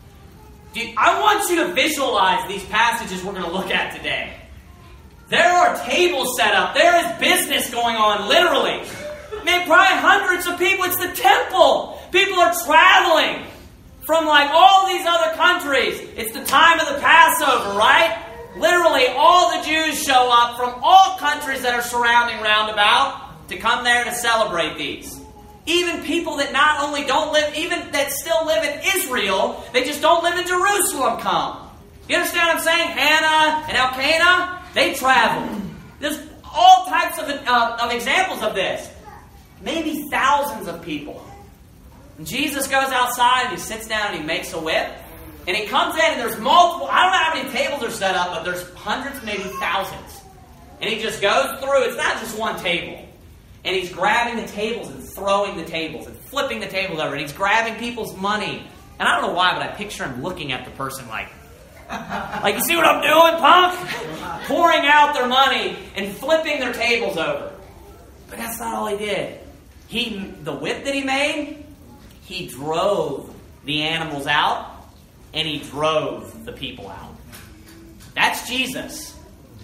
I want you to visualize these passages we're going to look at today. There are tables set up. There is business going on, literally. Probably hundreds of people. It's the temple. People are traveling from all these other countries. It's the time of the Passover, right? Literally, all the Jews show up from all countries that are surrounding roundabout to come there to celebrate these. Even people that not only don't live, even that still live in Israel, they just don't live in Jerusalem come. You understand what I'm saying? Hannah and Elkanah, they traveled. There's all types of examples of this. Maybe thousands of people. And Jesus goes outside and he sits down and he makes a whip. And he comes in and there's multiple, I don't know how many tables are set up, but there's hundreds, maybe thousands. And he just goes through, it's not just one table. And he's grabbing the tables and throwing the tables and flipping the tables over. And he's grabbing people's money. And I don't know why, but I picture him looking at the person like, you see what I'm doing, punk? Pouring out their money and flipping their tables over. But that's not all he did. The whip that he made, he drove the animals out and he drove the people out. That's Jesus.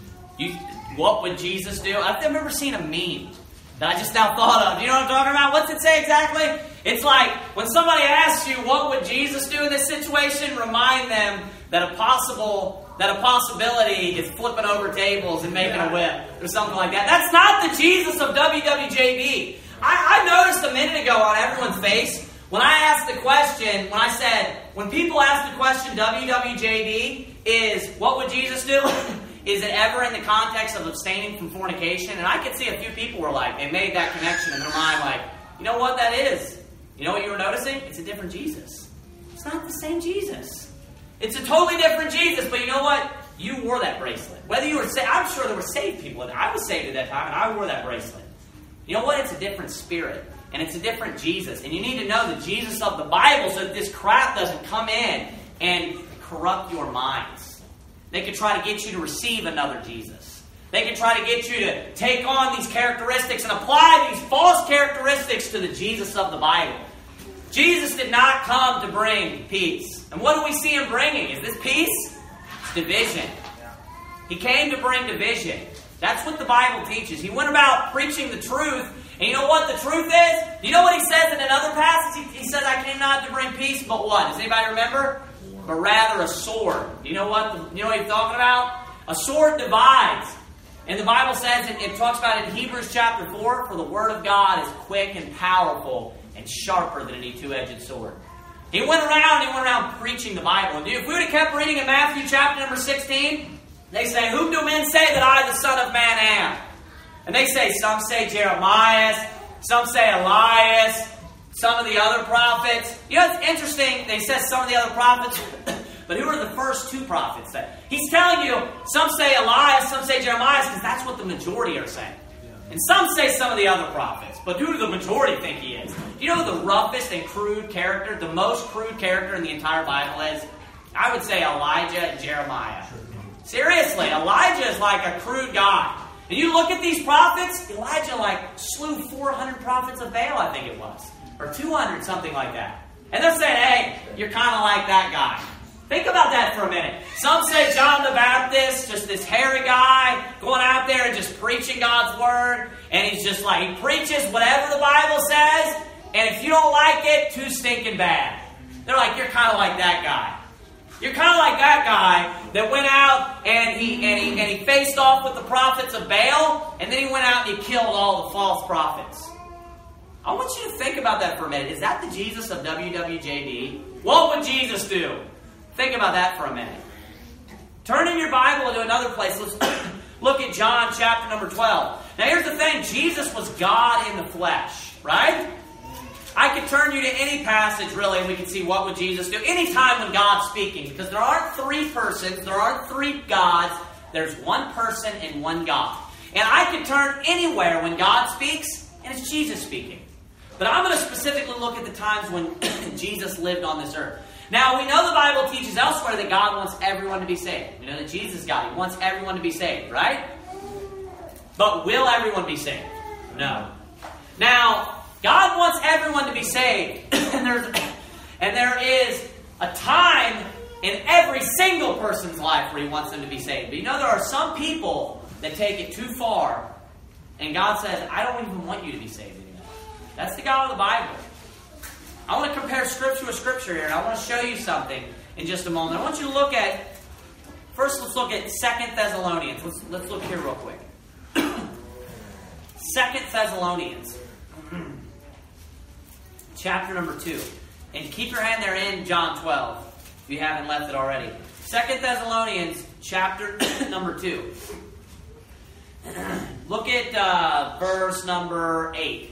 What would Jesus do? I've never seen a meme that I just now thought of. You know what I'm talking about? What's it say exactly? It's like when somebody asks you, what would Jesus do in this situation? Remind them that a possibility is flipping over tables and making a whip or something like that. That's not the Jesus of WWJD. I noticed a minute ago on everyone's face, when I asked the question, when I said, when people ask the question WWJD is, what would Jesus do? Is it ever in the context of abstaining from fornication? And I could see a few people were like, they made that connection in their mind, like, you know what that is? You know what you were noticing? It's a different Jesus. It's not the same Jesus. It's a totally different Jesus, but you know what? You wore that bracelet. Whether you were saved, I'm sure there were saved people. I was saved at that time, and I wore that bracelet. You know what? It's a different spirit, and it's a different Jesus. And you need to know the Jesus of the Bible so that this crap doesn't come in and corrupt your minds. They could try to get you to receive another Jesus. They could try to get you to take on these characteristics and apply these false characteristics to the Jesus of the Bible. Jesus did not come to bring peace. And what do we see him bringing? Is this peace? It's division. He came to bring division. That's what the Bible teaches. He went about preaching the truth. And you know what the truth is? You know what he says in another passage? He says, I came not to bring peace, but what? Does anybody remember? But rather a sword. You know what he's talking about? A sword divides. And the Bible says, it talks about it in Hebrews chapter 4, for the word of God is quick and powerful and sharper than any two-edged sword. He went around preaching the Bible. And if we would have kept reading in Matthew chapter number 16, they say, whom do men say that I, the Son of Man, am? And they say, some say Jeremiah, some say Elias, some of the other prophets. You know, it's interesting, they said some of the other prophets, but who are the first two prophets? He's telling you, some say Elias, some say Jeremiah, because that's what the majority are saying. And some say some of the other prophets, but who do the majority think he is? Do you know who the roughest and crude character, the most crude character in the entire Bible is? I would say Elijah and Jeremiah. Seriously, Elijah is like a crude guy. And you look at these prophets, Elijah slew 400 prophets of Baal, I think it was. Or 200, something like that. And they're saying, hey, you're kind of like that guy. Think about that for a minute. Some say John the Baptist, just this hairy guy, going out there and just preaching God's word. And he's just he preaches whatever the Bible says. And if you don't like it, too stinking bad. They're like, you're kind of like that guy. You're kind of like that guy that went out and he faced off with the prophets of Baal. And then he went out and he killed all the false prophets. I want you to think about that for a minute. Is that the Jesus of WWJD? What would Jesus do? Think about that for a minute. Turn in your Bible to another place. Let's look at John chapter number 12. Now here's the thing. Jesus was God in the flesh, right? I could turn you to any passage, really, and we can see what would Jesus do. Any time when God's speaking. Because there aren't three persons. There aren't three gods. There's one person and one God. And I could turn anywhere when God speaks, and it's Jesus speaking. But I'm going to specifically look at the times when Jesus lived on this earth. Now, we know the Bible teaches elsewhere that God wants everyone to be saved. We know that Jesus God, He wants everyone to be saved, right? But will everyone be saved? No. Now, God wants everyone to be saved. and there is a time in every single person's life where He wants them to be saved. But you know, there are some people that take it too far. And God says, I don't even want you to be saved anymore. That's the God of the Bible. I want to compare Scripture with Scripture here, and I want to show you something in just a moment. I want you to look at, first let's look at 2 Thessalonians. Let's look here real quick. 2 Thessalonians, chapter number 2. And keep your hand there in John 12, if you haven't left it already. 2 Thessalonians, chapter number 2. Look at verse number 8.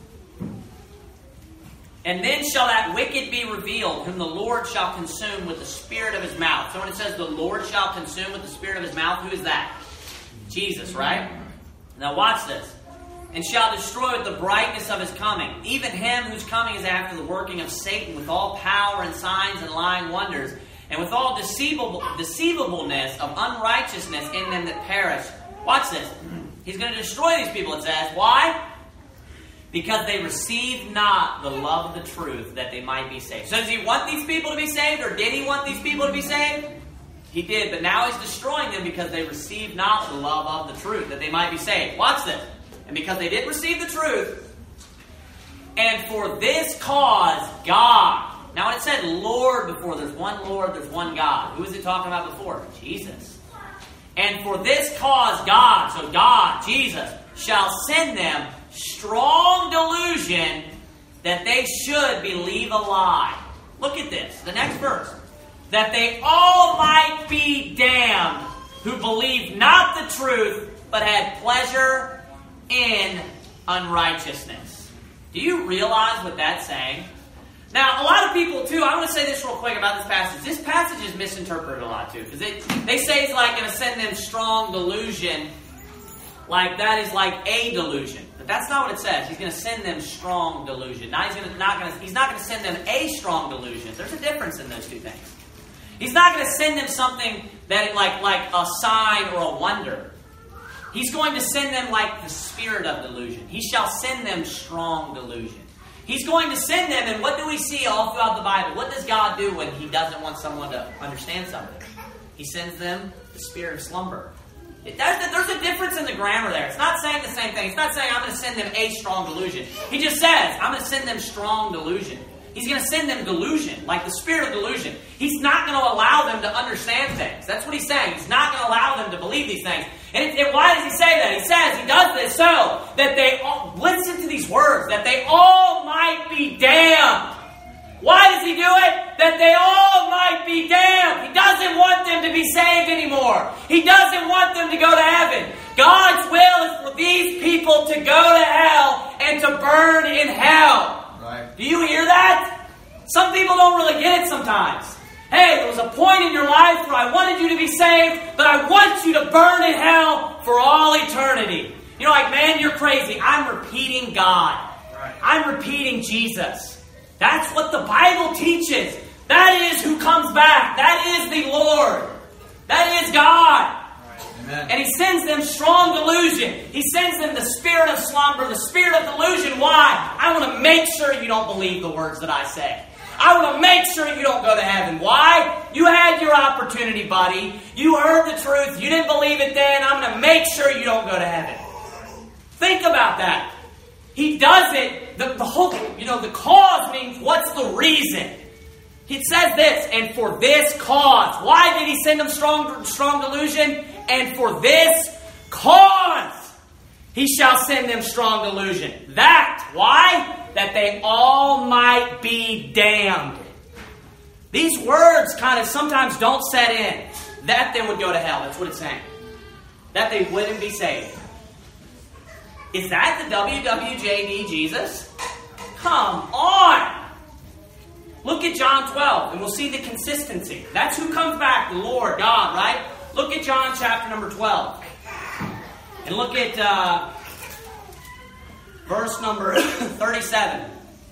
And then shall that wicked be revealed, whom the Lord shall consume with the spirit of His mouth. So when it says the Lord shall consume with the spirit of His mouth, who is that? Jesus, right? Now watch this. And shall destroy with the brightness of His coming, even Him whose coming is after the working of Satan, with all power and signs and lying wonders, and with all deceivableness of unrighteousness in them that perish. Watch this. He's going to destroy these people, it says. Why? Because they received not the love of the truth that they might be saved. So does He want these people to be saved, or did He want these people to be saved? He did, but now He's destroying them because they received not the love of the truth that they might be saved. Watch this. And because they didn't receive the truth, And for this cause, God. Now, when it said Lord before, there's one Lord, there's one God. Who was it talking about before? Jesus. And for this cause, God, so God, Jesus, shall send them strong delusion that they should believe a lie. Look at this, the next verse. That they all might be damned who believed not the truth, but had pleasure in unrighteousness. Do you realize what that's saying? Now, a lot of people, too, I want to say this real quick about this passage. This passage is misinterpreted a lot, too. Because they say it's like going to send them strong delusion. Like that is like a delusion. But that's not what it says. He's going to send them strong delusion. Now, he's not going to send them a strong delusion. There's a difference in those two things. He's not going to send them something that like a sign or a wonder. He's going to send them like the spirit of delusion. He shall send them strong delusion. He's going to send them, and what do we see all throughout the Bible? What does God do when He doesn't want someone to understand something? He sends them the spirit of slumber. There's a difference in the grammar there. It's not saying the same thing. It's not saying I'm going to send them a strong delusion. He just says, I'm going to send them strong delusion. He's going to send them delusion, like the spirit of delusion. He's not going to allow them to understand things. That's what He's saying. He's not going to allow them to believe these things. And why does He say that? He says He does this so that they all, listen to these words, that they all might be damned. Why does He do it? That they all might be damned. He doesn't want them to be saved anymore. He doesn't want them to go to heaven. God's will is for these people to go to hell and to burn in hell. Right. Do you hear that? Some people don't really get it sometimes. Hey, there was a point in your life where I wanted you to be saved, but I want you to burn in hell for all eternity. You know, like, man, you're crazy. I'm repeating God. Right. I'm repeating Jesus. That's what the Bible teaches. That is who comes back. That is the Lord. That is God. Amen. And He sends them strong delusion. He sends them the spirit of slumber, the spirit of delusion. Why? I want to make sure you don't believe the words that I say. I want to make sure you don't go to heaven. Why? You had your opportunity, buddy. You heard the truth. You didn't believe it then. I'm going to make sure you don't go to heaven. Think about that. He does it. The whole, the cause means what's the reason? He says this, and for this cause. Why did He send them strong delusion? And for this cause, He shall send them strong delusion. That, why? That they all might be damned. These words kind of sometimes don't set in. That they would go to hell. That's what it's saying. That they wouldn't be saved. Is that the WWJD Jesus? Come on! Look at John 12, and we'll see the consistency. That's who comes back, the Lord, God, right? Look at John chapter number 12. And look at verse number 37.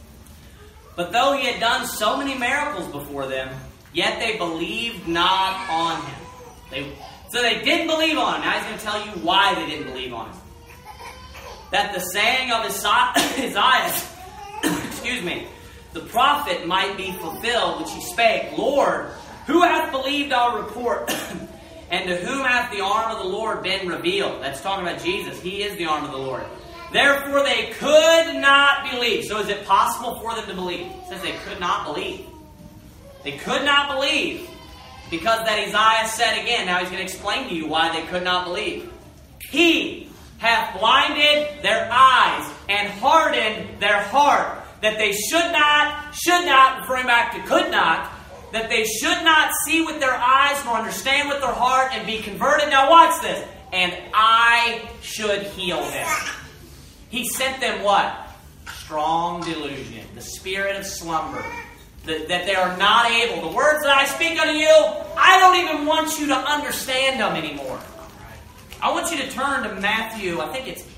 But though He had done so many miracles before them, yet they believed not on Him. So they didn't believe on Him. Now He's going to tell you why they didn't believe on Him. That the saying of Isaiah, excuse me, the prophet might be fulfilled, which he spake, Lord, who hath believed our report? And to whom hath the arm of the Lord been revealed? That's talking about Jesus. He is the arm of the Lord. Therefore they could not believe. So is it possible for them to believe? It says they could not believe. They could not believe. Because that Isaiah said again. Now He's going to explain to you why they could not believe. He hath blinded their eyes and hardened their heart, that they should not, referring back to could not, that they should not see with their eyes nor understand with their heart and be converted. Now watch this. And I should heal them. He sent them what? Strong delusion. The spirit of slumber. That they are not able. The words that I speak unto you, I don't even want you to understand them anymore. I want you to turn to Matthew. I think it's...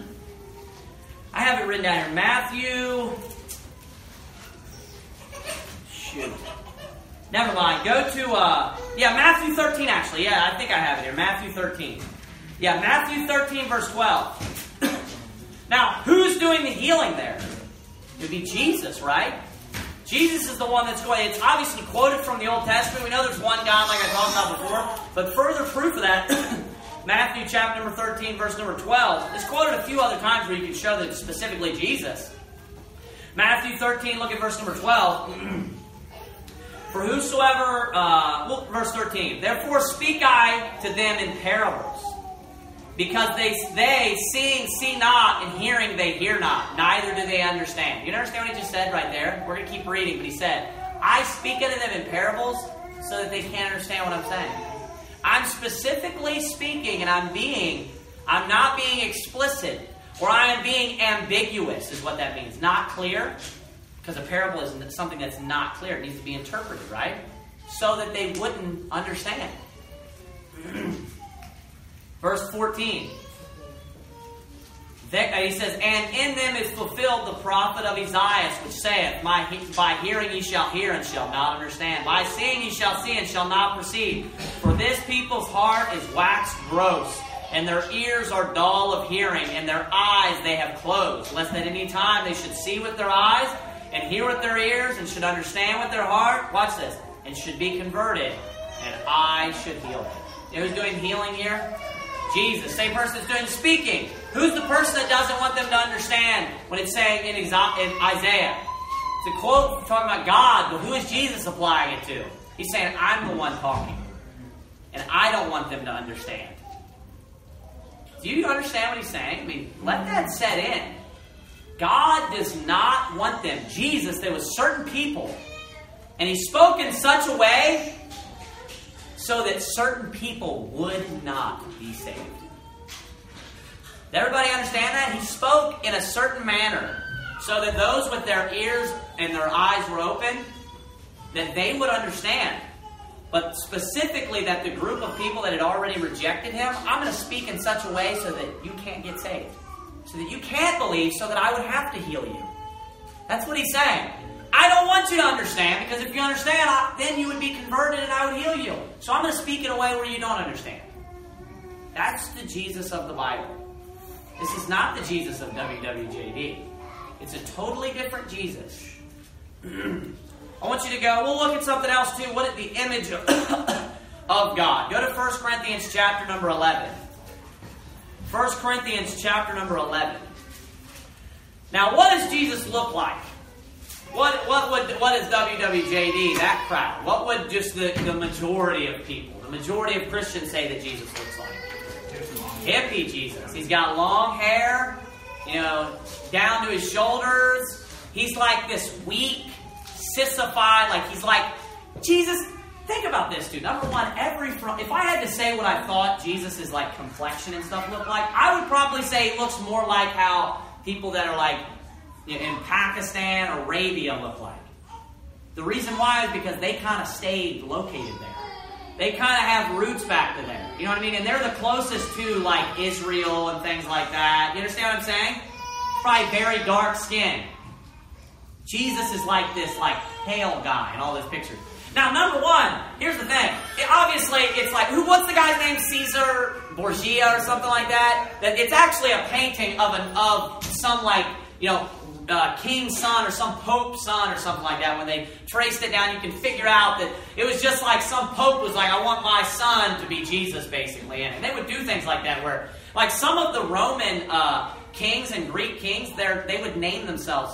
I have it written down here. Matthew... Shoot. Never mind. Go to... Matthew 13 actually. Yeah, I think I have it here. Matthew 13. Yeah, Matthew 13 verse 12. Now, who's doing the healing there? It would be Jesus, right? Jesus is the one that's going... It's obviously quoted from the Old Testament. We know there's one God like I talked about before. But further proof of that... Matthew chapter number 13, verse number 12. It's quoted a few other times where you can show that it's specifically Jesus. Matthew 13, look at verse number 12. For whosoever, verse 13, therefore speak I to them in parables, because they seeing see not, and hearing they hear not, neither do they understand. You understand what he just said right there? We're going to keep reading, but he said, I speak unto them in parables so that they can't understand what I'm saying. I'm specifically speaking, and I'm not being explicit, or I am being ambiguous, is what that means. Not clear. Because a parable is something that's not clear. It needs to be interpreted, right? So that they wouldn't understand. Verse 14. He says, and in them is fulfilled the prophet of Isaiah, which saith, by hearing ye shall hear and shall not understand. By seeing ye shall see and shall not perceive. For this people's heart is waxed gross, and their ears are dull of hearing, and their eyes they have closed, lest at any time they should see with their eyes, and hear with their ears, and should understand with their heart, watch this, and should be converted, and I should heal them. You know who's doing healing here? Jesus. Same person that's doing speaking. Who's the person that doesn't want them to understand when it's saying in Isaiah? It's a quote talking about God, but who is Jesus applying it to? He's saying, I'm the one talking, and I don't want them to understand. Do you understand what he's saying? I mean, let that set in. God does not want them. Jesus, there was certain people, and he spoke in such a way so that certain people would not be saved. Does everybody understand that? He spoke in a certain manner so that those with their ears and their eyes were open, that they would understand. But specifically that the group of people that had already rejected him, I'm going to speak in such a way so that you can't get saved. So that you can't believe, so that I would have to heal you. That's what he's saying. I don't want you to understand, because if you understand, then you would be converted and I would heal you. So I'm going to speak in a way where you don't understand. That's the Jesus of the Bible. This is not the Jesus of WWJD. It's a totally different Jesus. I want you to go, we'll look at something else too. What is the image of God? Go to 1 Corinthians chapter number 11. 1 Corinthians chapter number 11. Now, what does Jesus look like? What is WWJD, that crowd? What would just the majority of people, the majority of Christians say that Jesus looks like? Hippie Jesus. He's got long hair, down to his shoulders. He's like this weak, sissified, like he's like, Jesus, think about this, dude. Number one, if I had to say what I thought Jesus' like complexion and stuff looked like, I would probably say it looks more like how people that are like in Pakistan or Arabia look like. The reason why is because they kind of stayed located there. They kind of have roots back to there. You know what I mean? And they're the closest to like Israel and things like that. You understand what I'm saying? Probably very dark skin. Jesus is like this like pale guy in all those pictures. Now, number one, here's the thing. Obviously, it's like, what's the guy's name? Caesar Borgia or something like that? That it's actually a painting of some like, king's son or some pope's son or something like that. When they traced it down, you can figure out that it was just like some pope was like, I want my son to be Jesus, basically. And they would do things like that where, like some of the Roman kings and Greek kings, they would name themselves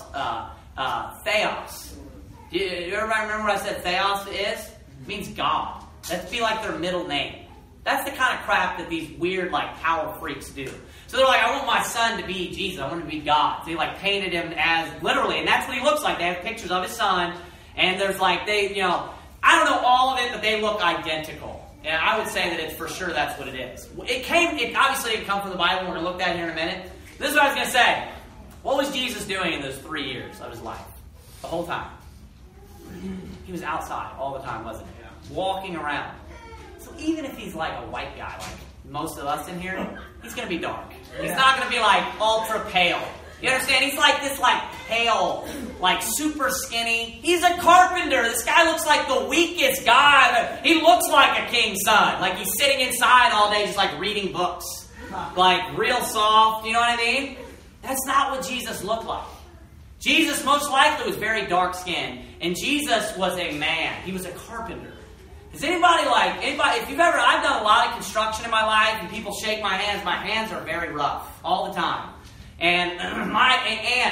Theos. Do you everybody remember what I said Theos is? It means God. That'd be like their middle name. That's the kind of crap that these weird like power freaks do. So they're like, I want my son to be Jesus. I want him to be God. So they like painted him as literally, and that's what he looks like. They have pictures of his son, and there's like I don't know all of it, but they look identical. And I would say that it's for sure that's what it is. It obviously didn't come from the Bible. We're going to look at it here in a minute. This is what I was going to say. What was Jesus doing in those 3 years of his life? The whole time. He was outside all the time, wasn't he? Walking around. So even if he's like a white guy, like most of us in here, he's going to be dark. He's not going to be like ultra pale. You understand? He's like this like pale, like super skinny. He's a carpenter. This guy looks like the weakest guy. He looks like a king's son. Like he's sitting inside all day just like reading books. Like real soft. You know what I mean? That's not what Jesus looked like. Jesus most likely was very dark skinned. And Jesus was a man. He was a carpenter. Does anybody, if you've ever, I've done a lot of construction in my life, and people shake my hands are very rough all the time. And my aunt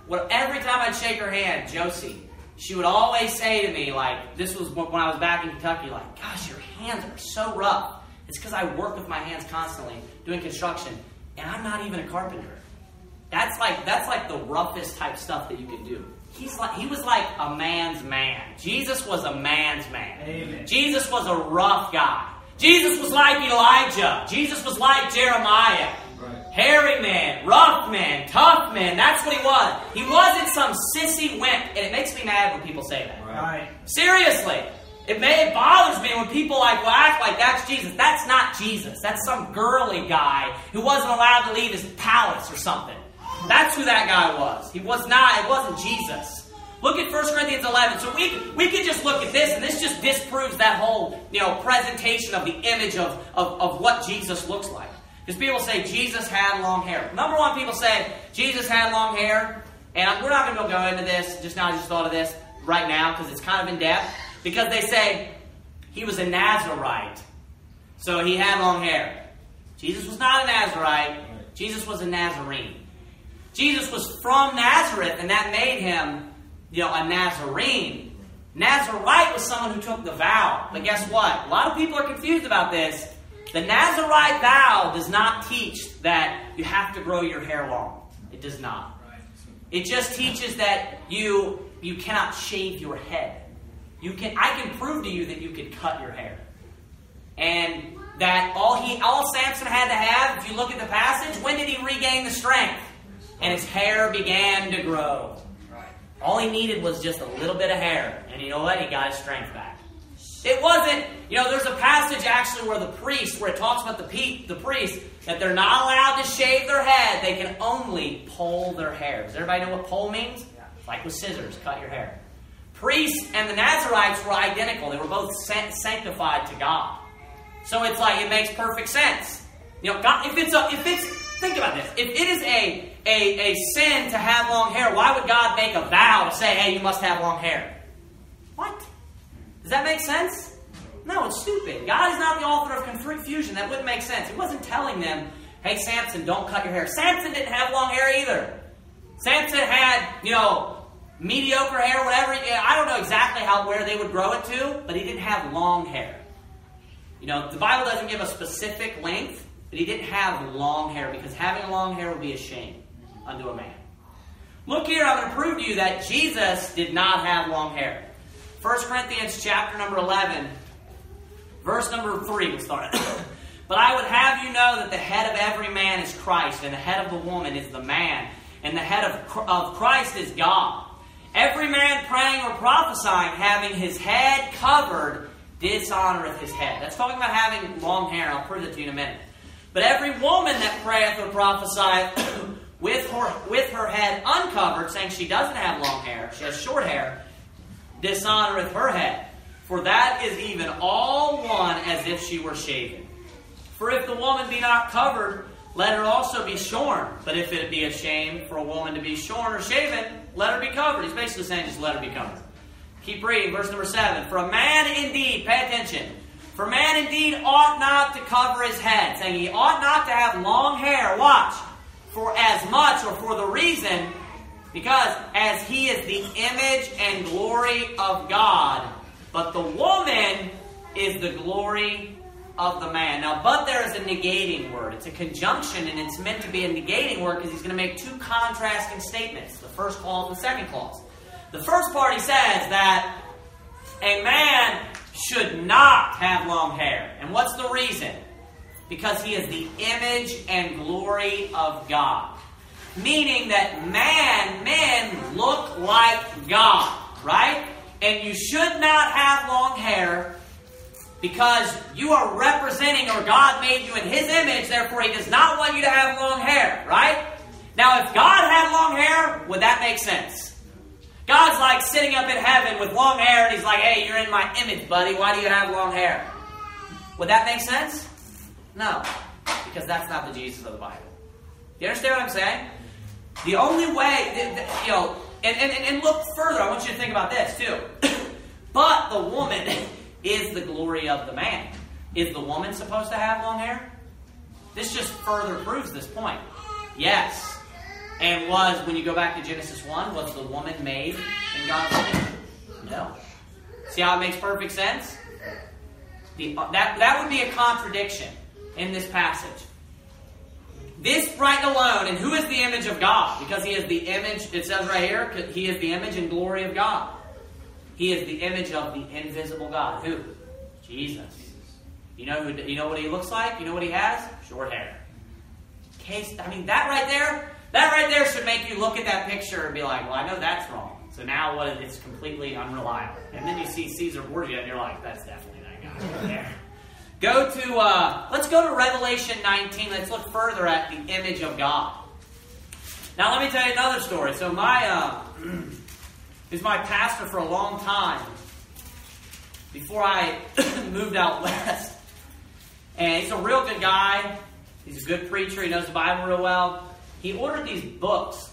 every time I'd shake her hand, Josie, she would always say to me, like, this was when I was back in Kentucky, like, gosh, your hands are so rough. It's because I work with my hands constantly doing construction, and I'm not even a carpenter. That's like the roughest type stuff that you can do. He was like a man's man. Jesus was a man's man. Amen. Jesus was a rough guy. Jesus was like Elijah. Jesus was like Jeremiah. Right. Hairy man, rough man, tough man. That's what he was. He wasn't some sissy wimp. And it makes me mad when people say that. Right. Seriously. It bothers me when people will act like that's Jesus. That's not Jesus. That's some girly guy who wasn't allowed to leave his palace or something. That's who that guy was. He was not. It wasn't Jesus. Look at 1 Corinthians 11. So we can just look at this, and this just disproves that whole presentation of the image of what Jesus looks like. Because people say Jesus had long hair. Number one, people say Jesus had long hair, and we're not going to go into this. Just now, I just thought of this right now because it's kind of in depth. Because they say he was a Nazarite, so he had long hair. Jesus was not a Nazarite. Jesus was a Nazarene. Jesus was from Nazareth, and that made him, a Nazarene. Nazarite was someone who took the vow. But guess what? A lot of people are confused about this. The Nazarite vow does not teach that you have to grow your hair long. It does not. It just teaches that you cannot shave your head. I can prove to you that you could cut your hair. And that all Samson had to have, if you look at the passage, when did he regain the strength? And his hair began to grow. All he needed was just a little bit of hair. And you know what? He got his strength back. It wasn't, there's a passage actually where it talks about the priest, that they're not allowed to shave their head. They can only pull their hair. Does everybody know what pull means? Like with scissors, cut your hair. Priests and the Nazarites were identical. They were both sanctified to God. So it's like, it makes perfect sense. God, think about this. If it is a sin to have long hair, why would God make a vow to say, hey, you must have long hair? What? Does that make sense? No, it's stupid. God is not the author of confusion. That wouldn't make sense. He wasn't telling them, hey, Samson, don't cut your hair. Samson didn't have long hair either. Samson had, mediocre hair, whatever. I don't know exactly where they would grow it to, but he didn't have long hair. The Bible doesn't give a specific length, but he didn't have long hair, because having long hair would be a shame unto a man. Look here, I'm going to prove to you that Jesus did not have long hair. 1 Corinthians chapter number 11, verse number 3, we'll start. But I would have you know that the head of every man is Christ, and the head of the woman is the man, and the head of Christ is God. Every man praying or prophesying, having his head covered, dishonoreth his head. That's talking about having long hair, and I'll prove it to you in a minute. But every woman that prayeth or prophesieth with her head uncovered, saying she doesn't have long hair, she has short hair, dishonoreth her head. For that is even all one as if she were shaven. For if the woman be not covered, let her also be shorn. But if it be a shame for a woman to be shorn or shaven, let her be covered. He's basically saying just let her be covered. Keep reading, verse number 7. For a man indeed, pay attention, for a man indeed ought not to cover his head, saying he ought not to have long hair. Watch. For as much, or for the reason, because as he is the image and glory of God, but the woman is the glory of the man. Now, but there is a negating word. It's a conjunction, and it's meant to be a negating word because he's going to make two contrasting statements. The first clause and the second clause. The first part, he says that a man should not have long hair. And what's the reason? Because he is the image and glory of God. Meaning that men look like God, right? And you should not have long hair because you are representing, or God made you in His image, therefore He does not want you to have long hair, right? Now, if God had long hair, would that make sense? God's like sitting up in heaven with long hair, and He's like, hey, you're in my image, buddy. Why do you have long hair? Would that make sense? No, because that's not the Jesus of the Bible. Do you understand what I'm saying? The only way, and look further, I want you to think about this too. But the woman is the glory of the man. Is the woman supposed to have long hair? This just further proves this point. Yes. And when you go back to Genesis 1, was the woman made in God's image? No. See how it makes perfect sense? That would be a contradiction in this passage. This right alone, and who is the image of God? Because he is the image, it says right here, he is the image and glory of God. He is the image of the invisible God. Who? Jesus. You know what he looks like? You know what he has? Short hair. That right there should make you look at that picture and be like, well, I know that's wrong. So now it's completely unreliable. And then you see Caesar Borgia and you're like, that's definitely that guy right there. Let's go to Revelation 19. Let's look further at the image of God. Now let me tell you another story. So he's my pastor for a long time before I moved out west. And he's a real good guy. He's a good preacher. He knows the Bible real well. He ordered these books.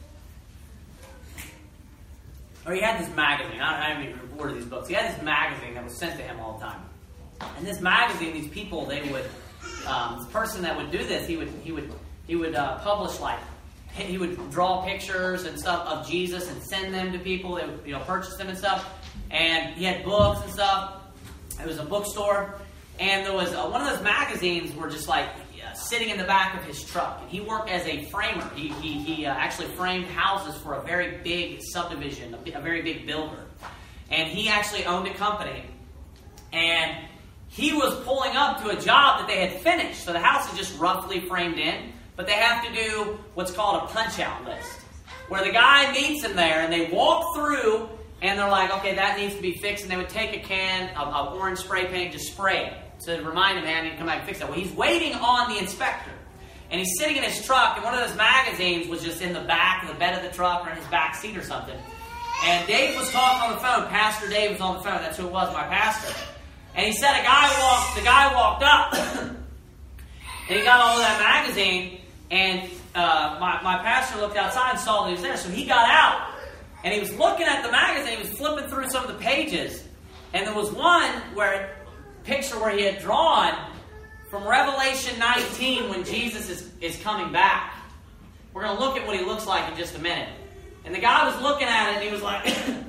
Or he had this magazine. I don't even order these books. He had this magazine that was sent to him all the time. And this magazine, these people, they would, this person that would do this, he would publish he would draw pictures and stuff of Jesus and send them to people. They would, purchase them and stuff. And he had books and stuff. It was a bookstore. And there was one of those magazines were just sitting in the back of his truck. And he worked as a framer. He actually framed houses for a very big subdivision, a very big builder. And he actually owned a company. And he was pulling up to a job that they had finished. So the house is just roughly framed in. But they have to do what's called a punch-out list. Where the guy meets him there and they walk through and they're like, okay, that needs to be fixed. And they would take a can of orange spray paint and just spray it. So to remind him, man, I need to come back and fix that. Well, he's waiting on the inspector. And he's sitting in his truck, and one of those magazines was just in the back of the bed of the truck or in his back seat or something. And Dave was talking on the phone. Pastor Dave was on the phone. That's who it was, my pastor. And he said the guy walked up, and he got all of that magazine, and my pastor looked outside and saw that he was there. So he got out, and he was looking at the magazine. He was flipping through some of the pages. And there was one picture where he had drawn from Revelation 19 when Jesus is coming back. We're going to look at what he looks like in just a minute. And the guy was looking at it and he was like,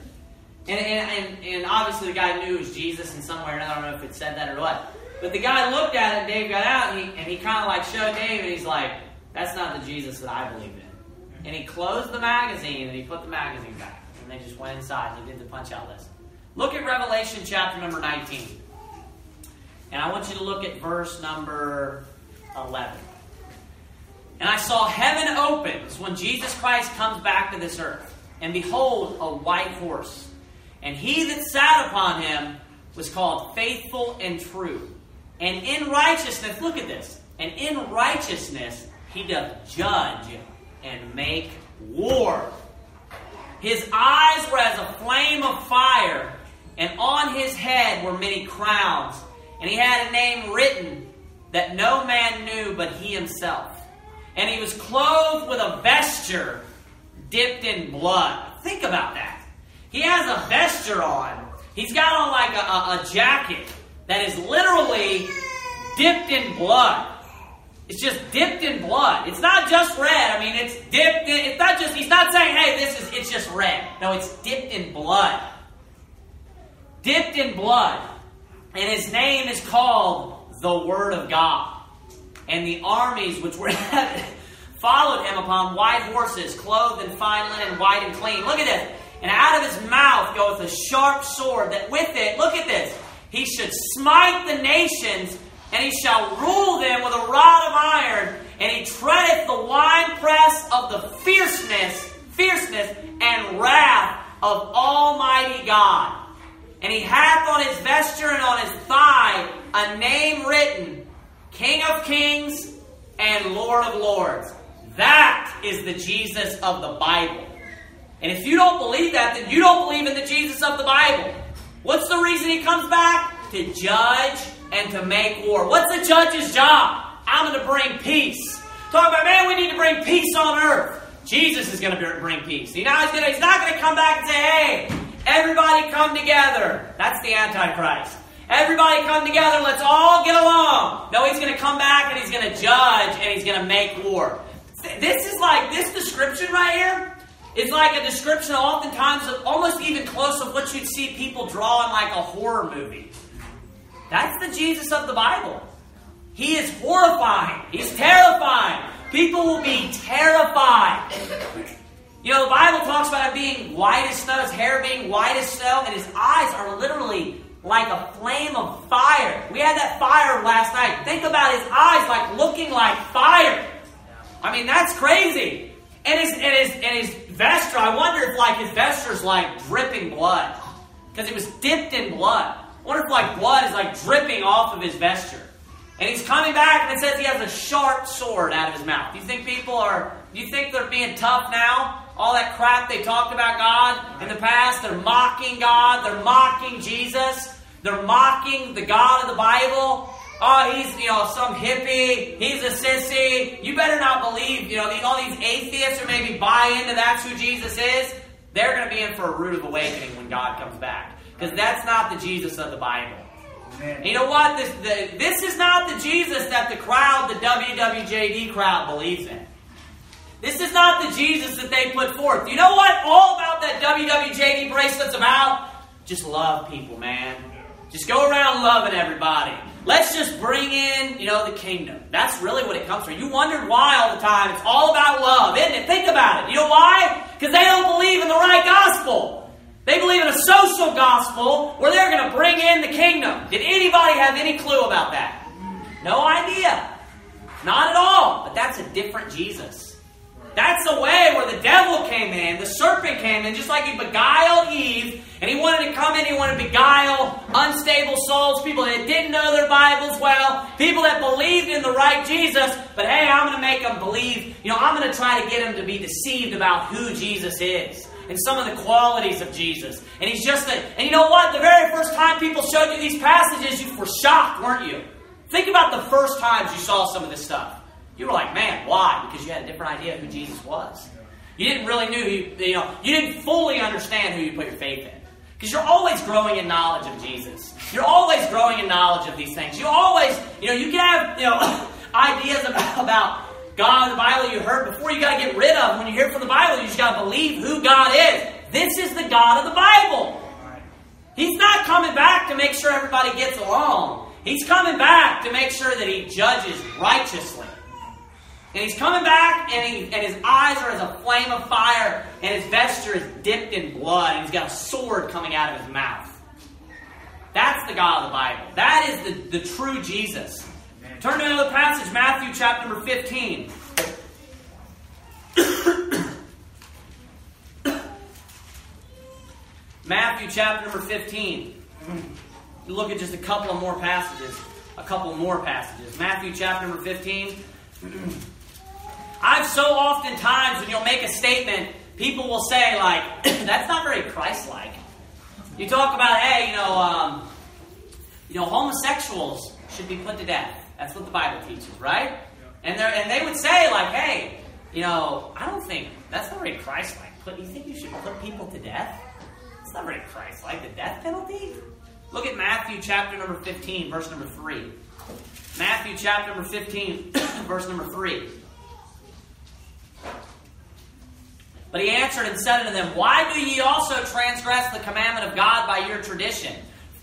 and obviously the guy knew it was Jesus in some way or another. I don't know if it said that or what. But the guy looked at it and Dave got out and he kind of showed Dave and he's like, that's not the Jesus that I believe in. And he closed the magazine and he put the magazine back. And they just went inside and he did the punch-out list. Look at Revelation chapter number 19. And I want you to look at verse number 11. And I saw heaven opens when Jesus Christ comes back to this earth. And behold, a white horse. And he that sat upon him was called Faithful and True. And in righteousness, look at this. And in righteousness he doth judge and make war. His eyes were as a flame of fire, and on his head were many crowns. And he had a name written that no man knew but he himself. And he was clothed with a vesture dipped in blood. Think about that. He has a vesture on. He's got on a jacket that is literally dipped in blood. It's just dipped in blood. It's not just red. It's dipped in. It's not just. He's not saying, "Hey, it's just red." No, it's dipped in blood. Dipped in blood. And his name is called the Word of God. And the armies which were in heaven followed him upon white horses, clothed in fine linen, white and clean. Look at this. And out of his mouth goeth a sharp sword, that with it, look at this, he should smite the nations, and he shall rule them with a rod of iron, and he treadeth the winepress of the fierceness and wrath of Almighty God. And he hath on his vesture and on his thigh a name written, King of Kings and Lord of Lords. That is the Jesus of the Bible. And if you don't believe that, then you don't believe in the Jesus of the Bible. What's the reason he comes back? To judge and to make war. What's the judge's job? I'm going to bring peace. Talk about, man, we need to bring peace on earth. Jesus is going to bring peace. He's not going to come back and say, hey, everybody come together. That's the Antichrist. Everybody come together. Let's all get along. No, he's going to come back and he's going to judge and he's going to make war. This description right here is like a description oftentimes of almost even close of what you'd see people draw in like a horror movie. That's the Jesus of the Bible. He is horrifying. He's terrifying. People will be terrified. You know, the Bible talks about him being white as snow, his hair being white as snow, and his eyes are literally like a flame of fire. We had that fire last night. Think about his eyes like looking like fire. I mean, that's crazy. And his vesture, I wonder if like his vesture's like dripping blood. Because it was dipped in blood. I wonder if like blood is like dripping off of his vesture. And he's coming back and it says he has a sharp sword out of his mouth. You think they're being tough now? All that crap they talked about God in the past, they're mocking God, they're mocking Jesus, they're mocking the God of the Bible. Oh, he's, some hippie, he's a sissy. You better not believe, all these atheists who maybe buy into that's who Jesus is, they're going to be in for a rude awakening when God comes back. Because that's not the Jesus of the Bible. And you know what? This is not the Jesus that the crowd, the WWJD crowd, believes in. This is not the Jesus that they put forth. You know what all about that WWJD bracelet's about? Just love people, man. Just go around loving everybody. Let's just bring in, the kingdom. That's really what it comes from. You wondered why all the time. It's all about love, isn't it? Think about it. You know why? Because they don't believe in the right gospel. They believe in a social gospel where they're going to bring in the kingdom. Did anybody have any clue about that? No idea. Not at all. But that's a different Jesus. That's the way where the devil came in, the serpent came in, just like he beguiled Eve, and he wanted to come in, he wanted to beguile unstable souls, people that didn't know their Bibles well, people that believed in the right Jesus, but hey, I'm going to make them believe, I'm going to try to get them to be deceived about who Jesus is, and some of the qualities of Jesus. And he's just and you know what? The very first time people showed you these passages, you were shocked, weren't you? Think about the first times you saw some of this stuff. You were like, man, why? Because you had a different idea of who Jesus was. You didn't really you didn't fully understand who you put your faith in. Because you're always growing in knowledge of Jesus. You're always growing in knowledge of these things. You always, you can have, ideas about God in the Bible you heard before. You got to get rid of. When you hear from the Bible, you just got to believe who God is. This is the God of the Bible. He's not coming back to make sure everybody gets along. He's coming back to make sure that he judges righteously. And he's coming back, and his eyes are as a flame of fire, and his vesture is dipped in blood, and he's got a sword coming out of his mouth. That's the God of the Bible. That is the true Jesus. Turn to another passage, Matthew chapter number 15. Matthew chapter number 15. You look at just a couple more passages. Matthew chapter number 15. I've so often times when you'll make a statement, people will say like, that's not very Christ-like. You talk about, hey, homosexuals should be put to death. That's what the Bible teaches, right? And they would say like, hey, I don't think that's not very Christ-like. You think you should put people to death? It's not very Christ-like, the death penalty. Look at Matthew chapter number 15, verse number 3. Matthew chapter number 15, verse number 3. But he answered and said unto them, why do ye also transgress the commandment of God by your tradition?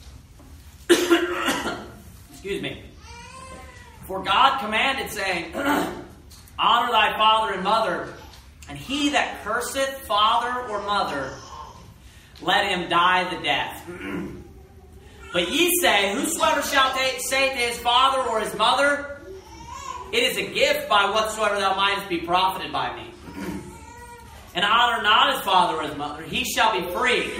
Excuse me. For God commanded, saying, honor thy father and mother, and he that curseth father or mother, let him die the death. But ye say, whosoever shall say to his father or his mother, it is a gift by whatsoever thou mightest be profited by me. And honor not his father or his mother, he shall be free.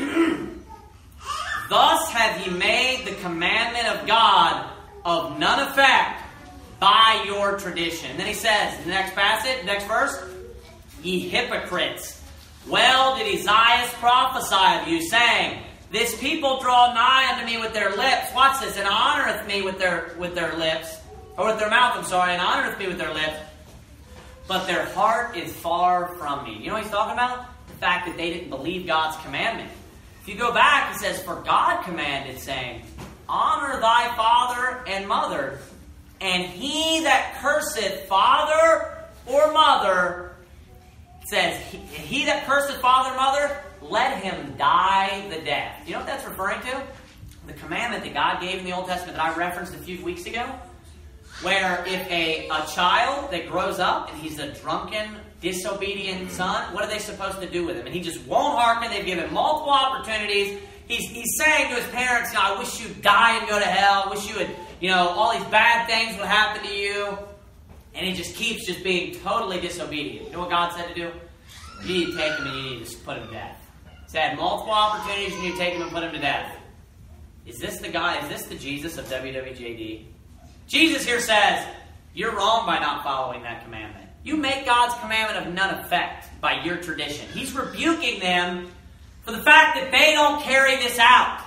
Thus have ye made the commandment of God of none effect by your tradition. And then he says, in the next passage, next verse, ye hypocrites, well did Isaiah prophesy of you, saying, this people draw nigh unto me with their lips. Watch this. And honoreth me with their lips. Or with their mouth, and honoreth me with their lips. But their heart is far from me. You know what he's talking about? The fact that they didn't believe God's commandment. If you go back, it says, for God commanded, saying, honor thy father and mother, and he that curseth father or or mother, says, he that curseth father or mother, let him die the death. Do you know what that's referring to? The commandment that God gave in the Old Testament that I referenced a few weeks ago, where if a child that grows up and he's a drunken, disobedient son, what are they supposed to do with him? And he just won't hearken. They've given multiple opportunities. He's saying to his parents, I wish you'd die and go to hell. I wish you would, all these bad things would happen to you. And he just keeps just being totally disobedient. You know what God said to do? You need to take him and you need to put him to death. He's had multiple opportunities. You need to take him and put him to death. Is this the guy? Is this the Jesus of WWJD? Jesus here says, you're wrong by not following that commandment. You make God's commandment of none effect by your tradition. He's rebuking them for the fact that they don't carry this out.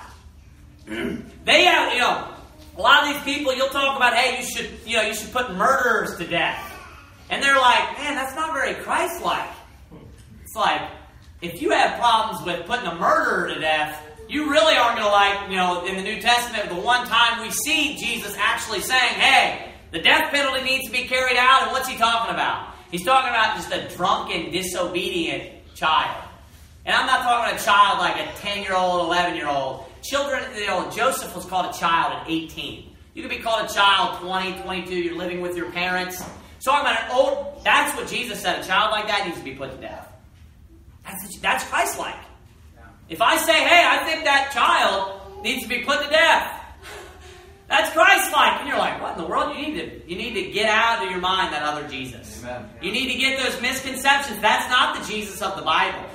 They have, a lot of these people, you'll talk about, hey, you should put murderers to death. And they're like, man, that's not very Christ-like. It's like, if you have problems with putting a murderer to death, you really aren't going to like, in the New Testament, the one time we see Jesus actually saying, hey, the death penalty needs to be carried out, and what's he talking about? He's talking about just a drunken, disobedient child. And I'm not talking about a child like a 10-year-old, 11-year-old. Children, Joseph was called a child at 18. You could be called a child 20, 22, you're living with your parents. So talking about that's what Jesus said, a child like that needs to be put to death. That's Christ-like. If I say, hey, I think that child needs to be put to death, that's Christ-like. And you're like, what in the world? You need to get out of your mind that other Jesus. Amen. You need to get those misconceptions. That's not the Jesus of the Bible.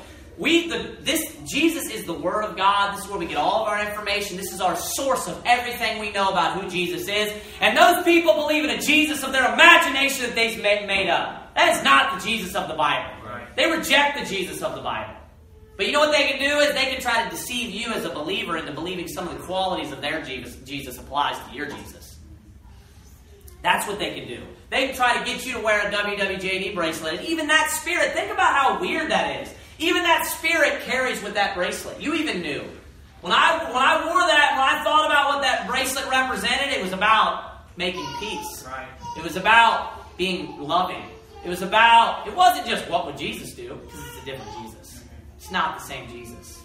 This Jesus is the Word of God. This is where we get all of our information. This is our source of everything we know about who Jesus is. And those people believe in a Jesus of their imagination that they've made up. That is not the Jesus of the Bible. Right. They reject the Jesus of the Bible. But you know what they can do is they can try to deceive you as a believer into believing some of the qualities of their Jesus applies to your Jesus. That's what they can do. They can try to get you to wear a WWJD bracelet. And even that spirit, think about how weird that is. Even that spirit carries with that bracelet. You even knew. When I wore that, when I thought about what that bracelet represented, it was about making peace. Right. It was about being loving. It wasn't just what would Jesus do, because it's a different Jesus. It's not the same Jesus.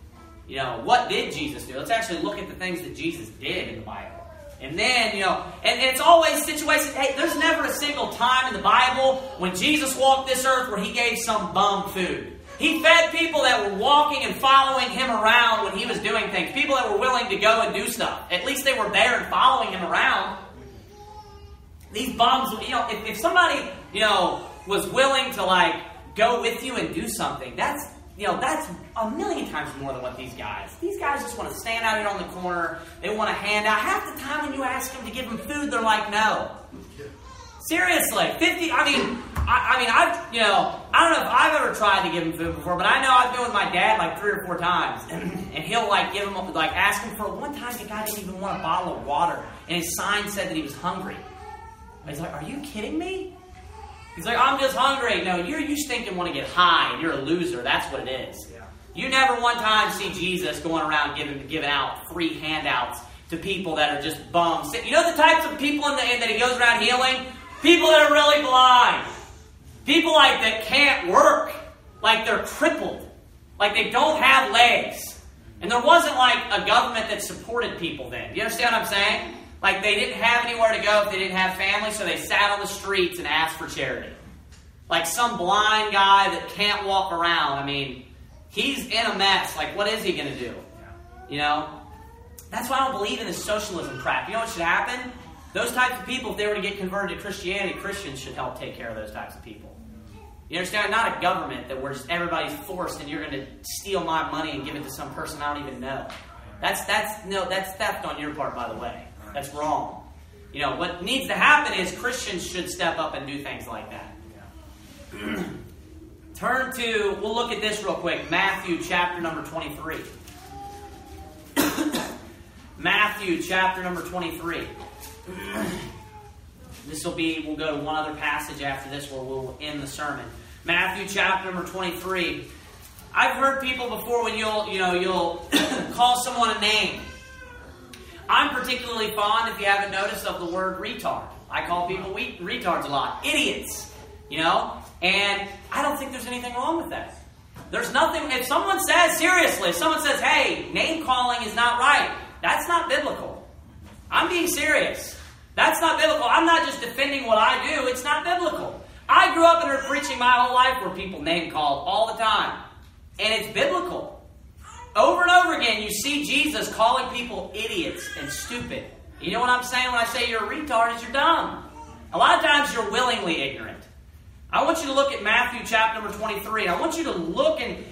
What did Jesus do? Let's actually look at the things that Jesus did in the Bible. And then, and it's always situations, hey, there's never a single time in the Bible when Jesus walked this earth where he gave some bum food. He fed people that were walking and following him around when he was doing things. People that were willing to go and do stuff. At least they were there and following him around. These bums, if somebody, was willing to go with you and do something, that's a million times more than what these guys just want to stand out here on the corner. They want a handout. Half the time when you ask them to give them food, they're like, no. Seriously, 50. I don't know if I've ever tried to give him food before, but I know I've been with my dad 3 or 4 times, and he'll give him ask him for one time. The guy didn't even want a bottle of water, and his sign said that he was hungry. He's like, "Are you kidding me?" He's like, "I'm just hungry." No, you stink and want to get high, and you're a loser. That's what it is. Yeah. You never one time see Jesus going around giving out free handouts to people that are just bums. You know the types of people that he goes around healing? People that are really blind. People that can't work. They're crippled. They don't have legs. And there wasn't a government that supported people then. Do you understand what I'm saying? They didn't have anywhere to go if they didn't have family, so they sat on the streets and asked for charity. Some blind guy that can't walk around. He's in a mess. What is he going to do? That's why I don't believe in this socialism crap. You know what should happen? Those types of people, if they were to get converted to Christianity, Christians should help take care of those types of people. You understand? Not a government that where everybody's forced and you're going to steal my money and give it to some person I don't even know. That's theft on your part, by the way. That's wrong. What needs to happen is Christians should step up and do things like that. We'll look at this real quick. Matthew chapter number 23. Matthew chapter number 23. We'll go to one other passage after this where we'll end the sermon. Matthew chapter number 23. I've heard people before when you'll call someone a name. I'm particularly fond, if you haven't noticed, of the word retard. I call people retards a lot. Idiots. And I don't think there's anything wrong with that. There's nothing, if someone says, seriously, if someone says, hey, name calling is not right, that's not biblical. I'm being serious. That's not biblical. I'm not just defending what I do. It's not biblical. I grew up and heard preaching my whole life where people name called all the time. And it's biblical. Over and over again, you see Jesus calling people idiots and stupid. You know what I'm saying when I say you're a retard is you're dumb. A lot of times you're willingly ignorant. I want you to look at Matthew chapter number 23. I want you to look and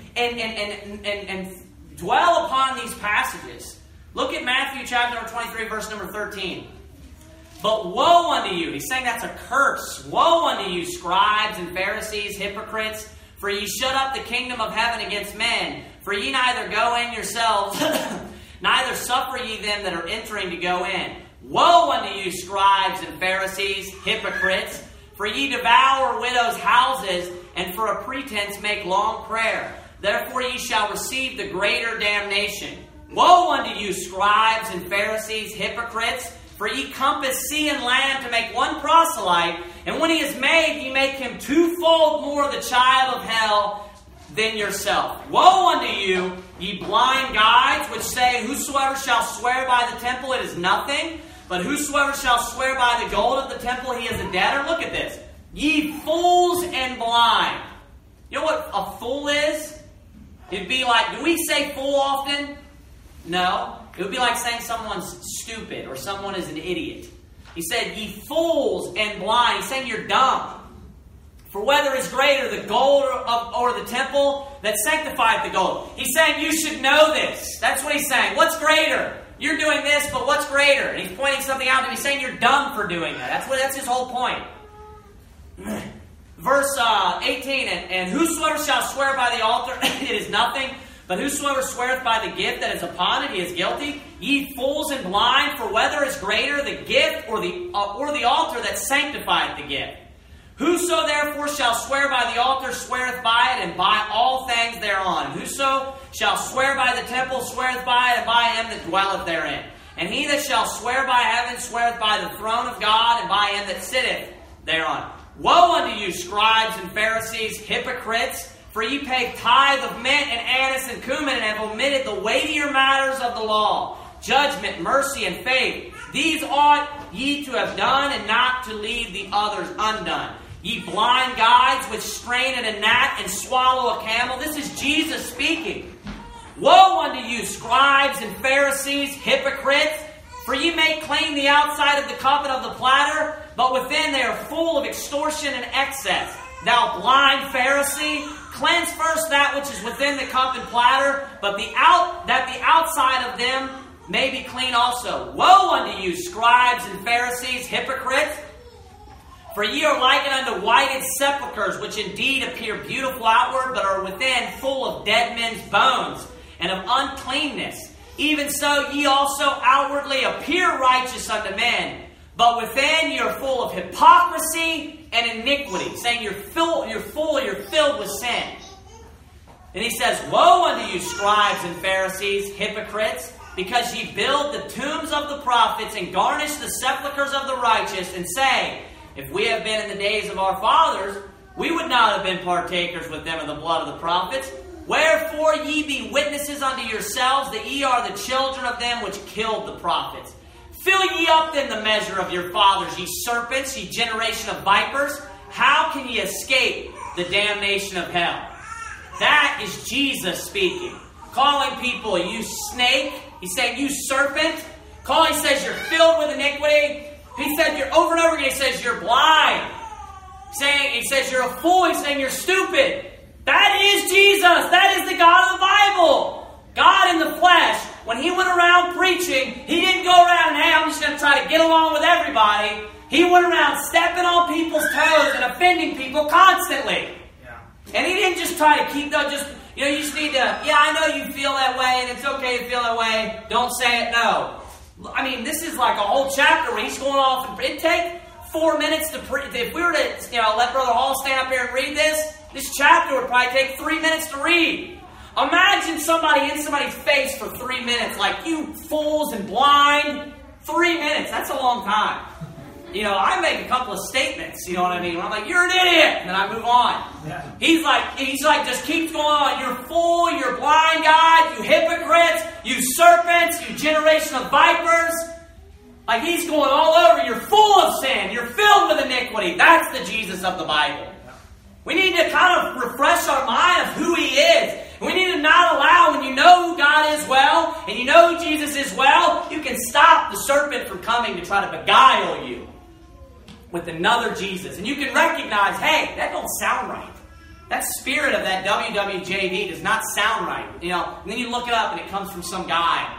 dwell upon these passages. Look at Matthew chapter number 23, verse number 13. But woe unto you. He's saying that's a curse. Woe unto you, scribes and Pharisees, hypocrites, for ye shut up the kingdom of heaven against men. For ye neither go in yourselves, neither suffer ye them that are entering to go in. Woe unto you, scribes and Pharisees, hypocrites, for ye devour widows' houses, and for a pretense make long prayer. Therefore ye shall receive the greater damnation. Woe unto you, scribes and Pharisees, hypocrites, for ye compass sea and land to make one proselyte, and when he is made, ye make him twofold more the child of hell than yourself. Woe unto you, ye blind guides, which say, whosoever shall swear by the temple, it is nothing, but whosoever shall swear by the gold of the temple, he is a debtor. Look at this. Ye fools and blind. You know what a fool is? It'd be like, do we say fool often? No. It would be like saying someone's stupid or someone is an idiot. He said, ye fools and blind. He's saying you're dumb. For whether is greater, the gold or the temple that sanctified the gold. He's saying you should know this. That's what he's saying. What's greater? You're doing this, but what's greater? And he's pointing something out to me, saying you're dumb for doing that. That's his whole point. Verse 18, and whosoever shall swear by the altar, it is nothing. But whosoever sweareth by the gift that is upon it, he is guilty. Ye fools and blind, for whether is greater, the gift or the altar that sanctifieth the gift? Whoso therefore shall swear by the altar sweareth by it, and by all things thereon. Whoso shall swear by the temple sweareth by it, and by him that dwelleth therein. And he that shall swear by heaven sweareth by the throne of God, and by him that sitteth thereon. Woe unto you, scribes and Pharisees, hypocrites! For ye pay tithe of mint and anise and cumin, and have omitted the weightier matters of the law, judgment, mercy, and faith. These ought ye to have done, and not to leave the others undone. Ye blind guides, which strain at a gnat and swallow a camel. This is Jesus speaking. Woe unto you, scribes and Pharisees, hypocrites! For ye make clean the outside of the cup and of the platter, but within they are full of extortion and excess. Thou blind Pharisee, cleanse first that which is within the cup and platter, but that the outside of them may be clean also. Woe unto you, scribes and Pharisees, hypocrites! For ye are likened unto whited sepulchres, which indeed appear beautiful outward, but are within full of dead men's bones, and of uncleanness. Even so ye also outwardly appear righteous unto men, but within ye are full of hypocrisy and iniquity. Saying you're filled with sin. And he says, woe unto you, scribes and Pharisees, hypocrites, because ye build the tombs of the prophets, and garnish the sepulchres of the righteous, and say, if we have been in the days of our fathers, we would not have been partakers with them of the blood of the prophets. Wherefore ye be witnesses unto yourselves that ye are the children of them which killed the prophets. Fill ye up then the measure of your fathers, ye serpents, ye generation of vipers. How can ye escape the damnation of hell? That is Jesus speaking. Calling people, you snake. He's saying, you serpent. He says you're filled with iniquity. He said, you're over and over again, he says you're blind. He says you're a fool. He's saying you're stupid. That is Jesus. That is the God of the Bible. God in the flesh. When he went around preaching, he didn't go around, hey, I'm just going to try to get along with everybody. He went around stepping on people's toes and offending people constantly. Yeah. And he didn't just try to keep them, you just need to, I know you feel that way, and it's okay to feel that way. Don't say it, no. I mean, this is like a whole chapter where he's going off, and it'd take 4 minutes to preach. If we were to, let Brother Hall stand up here and read this chapter would probably take 3 minutes to read. Imagine somebody in somebody's face for 3 minutes, like, you fools and blind. 3 minutes, that's a long time. I make a couple of statements, you know what I mean? Where I'm like, you're an idiot, and then I move on. Yeah. He's like, just keeps going on. You're fool, you're blind guide, you hypocrites, you serpents, you generation of vipers. Like he's going all over. You're full of sin. You're filled with iniquity. That's the Jesus of the Bible. We need to kind of refresh our mind of who He is. We need to not allow, when you know who God is well, and you know who Jesus is well, you can stop the serpent from coming to try to beguile you with another Jesus. And you can recognize, hey, that don't sound right. That spirit of that WWJD does not sound right. And then you look it up and it comes from some guy.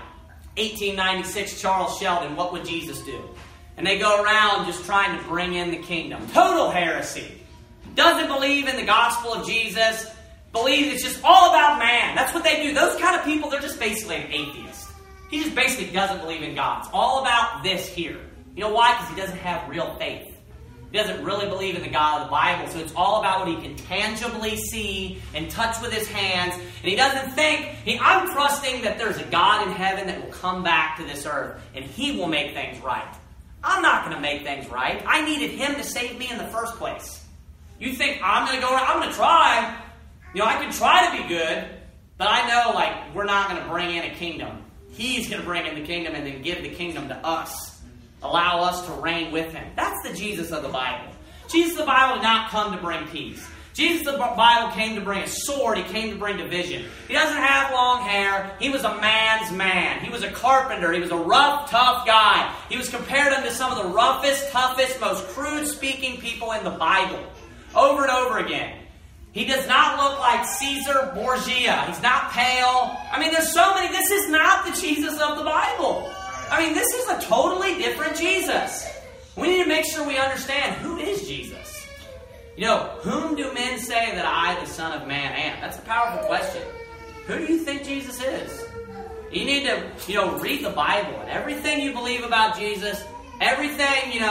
1896, Charles Sheldon, what would Jesus do? And they go around just trying to bring in the kingdom. Total heresy. Doesn't believe in the gospel of Jesus. Believes it's just all about man. That's what they do. Those kind of people, they're just basically an atheist. He just basically doesn't believe in God. It's all about this here. You know why? Because he doesn't have real faith. He doesn't really believe in the God of the Bible. So it's all about what he can tangibly see and touch with his hands. And he doesn't think, I'm trusting that there's a God in heaven that will come back to this earth and He will make things right. I'm not going to make things right. I needed Him to save me in the first place. You think I'm going to go around, I'm going to try. I can try to be good, but I know we're not going to bring in a kingdom. He's going to bring in the kingdom and then give the kingdom to us. Allow us to reign with Him. That's the Jesus of the Bible. Jesus of the Bible did not come to bring peace. Jesus of the Bible came to bring a sword. He came to bring division. He doesn't have long hair. He was a man's man. He was a carpenter. He was a rough, tough guy. He was compared unto some of the roughest, toughest, most crude-speaking people in the Bible. Over and over again. He does not look like Caesar Borgia. He's not pale. There's so many. This is not the Jesus of the Bible. This is a totally different Jesus. We need to make sure we understand, who is Jesus? Whom do men say that I, the Son of Man, am? That's a powerful question. Who do you think Jesus is? You need to, read the Bible. And everything you believe about Jesus, everything,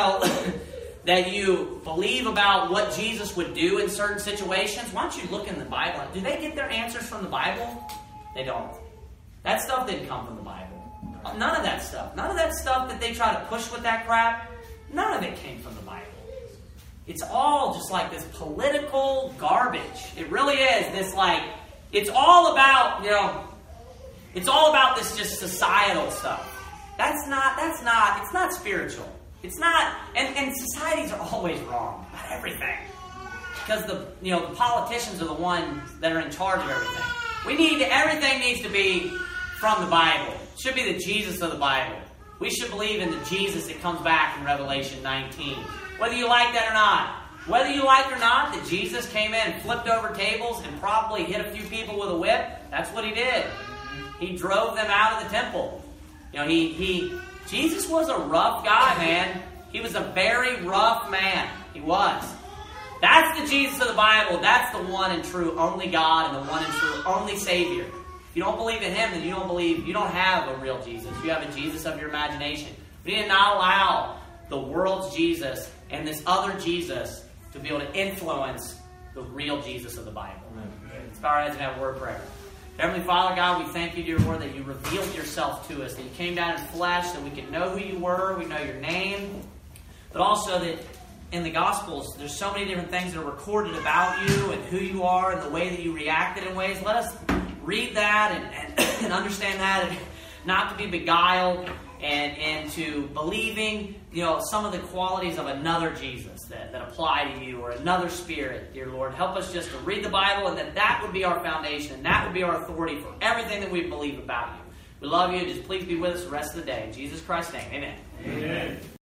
that you believe about what Jesus would do in certain situations, why don't you look in the Bible? Do they get their answers from the Bible? They don't. That stuff didn't come from the Bible. None of that stuff. None of that stuff that they try to push with that crap, none of it came from the Bible. It's all just like this political garbage. It really is. It's all about, it's all about this just societal stuff. It's not spiritual. It's not, and societies are always wrong about everything. Because the politicians are the ones that are in charge of everything. Everything needs to be from the Bible. It should be the Jesus of the Bible. We should believe in the Jesus that comes back in Revelation 19. Whether you like that or not. Whether you like or not that Jesus came in and flipped over tables and probably hit a few people with a whip, that's what He did. He drove them out of the temple. Jesus was a rough guy, man. He was a very rough man. He was. That's the Jesus of the Bible. That's the one and true only God and the one and true only Savior. If you don't believe in Him, then you don't have a real Jesus. You have a Jesus of your imagination. We need to not allow the world's Jesus and this other Jesus to be able to influence the real Jesus of the Bible. Let's bow our heads and have a word of prayer. Heavenly Father, God, we thank You, dear Lord, that You revealed Yourself to us, that You came down in flesh, that we could know who You were, we know Your name, but also that in the Gospels, there's so many different things that are recorded about You and who You are and the way that You reacted in ways. Let us read that and understand that, and not to be beguiled and to believing, some of the qualities of another Jesus that apply to You, or another spirit, dear Lord. Help us just to read the Bible, and that would be our foundation, and that would be our authority for everything that we believe about You. We love You. Just please be with us the rest of the day. In Jesus Christ's name, amen. Amen.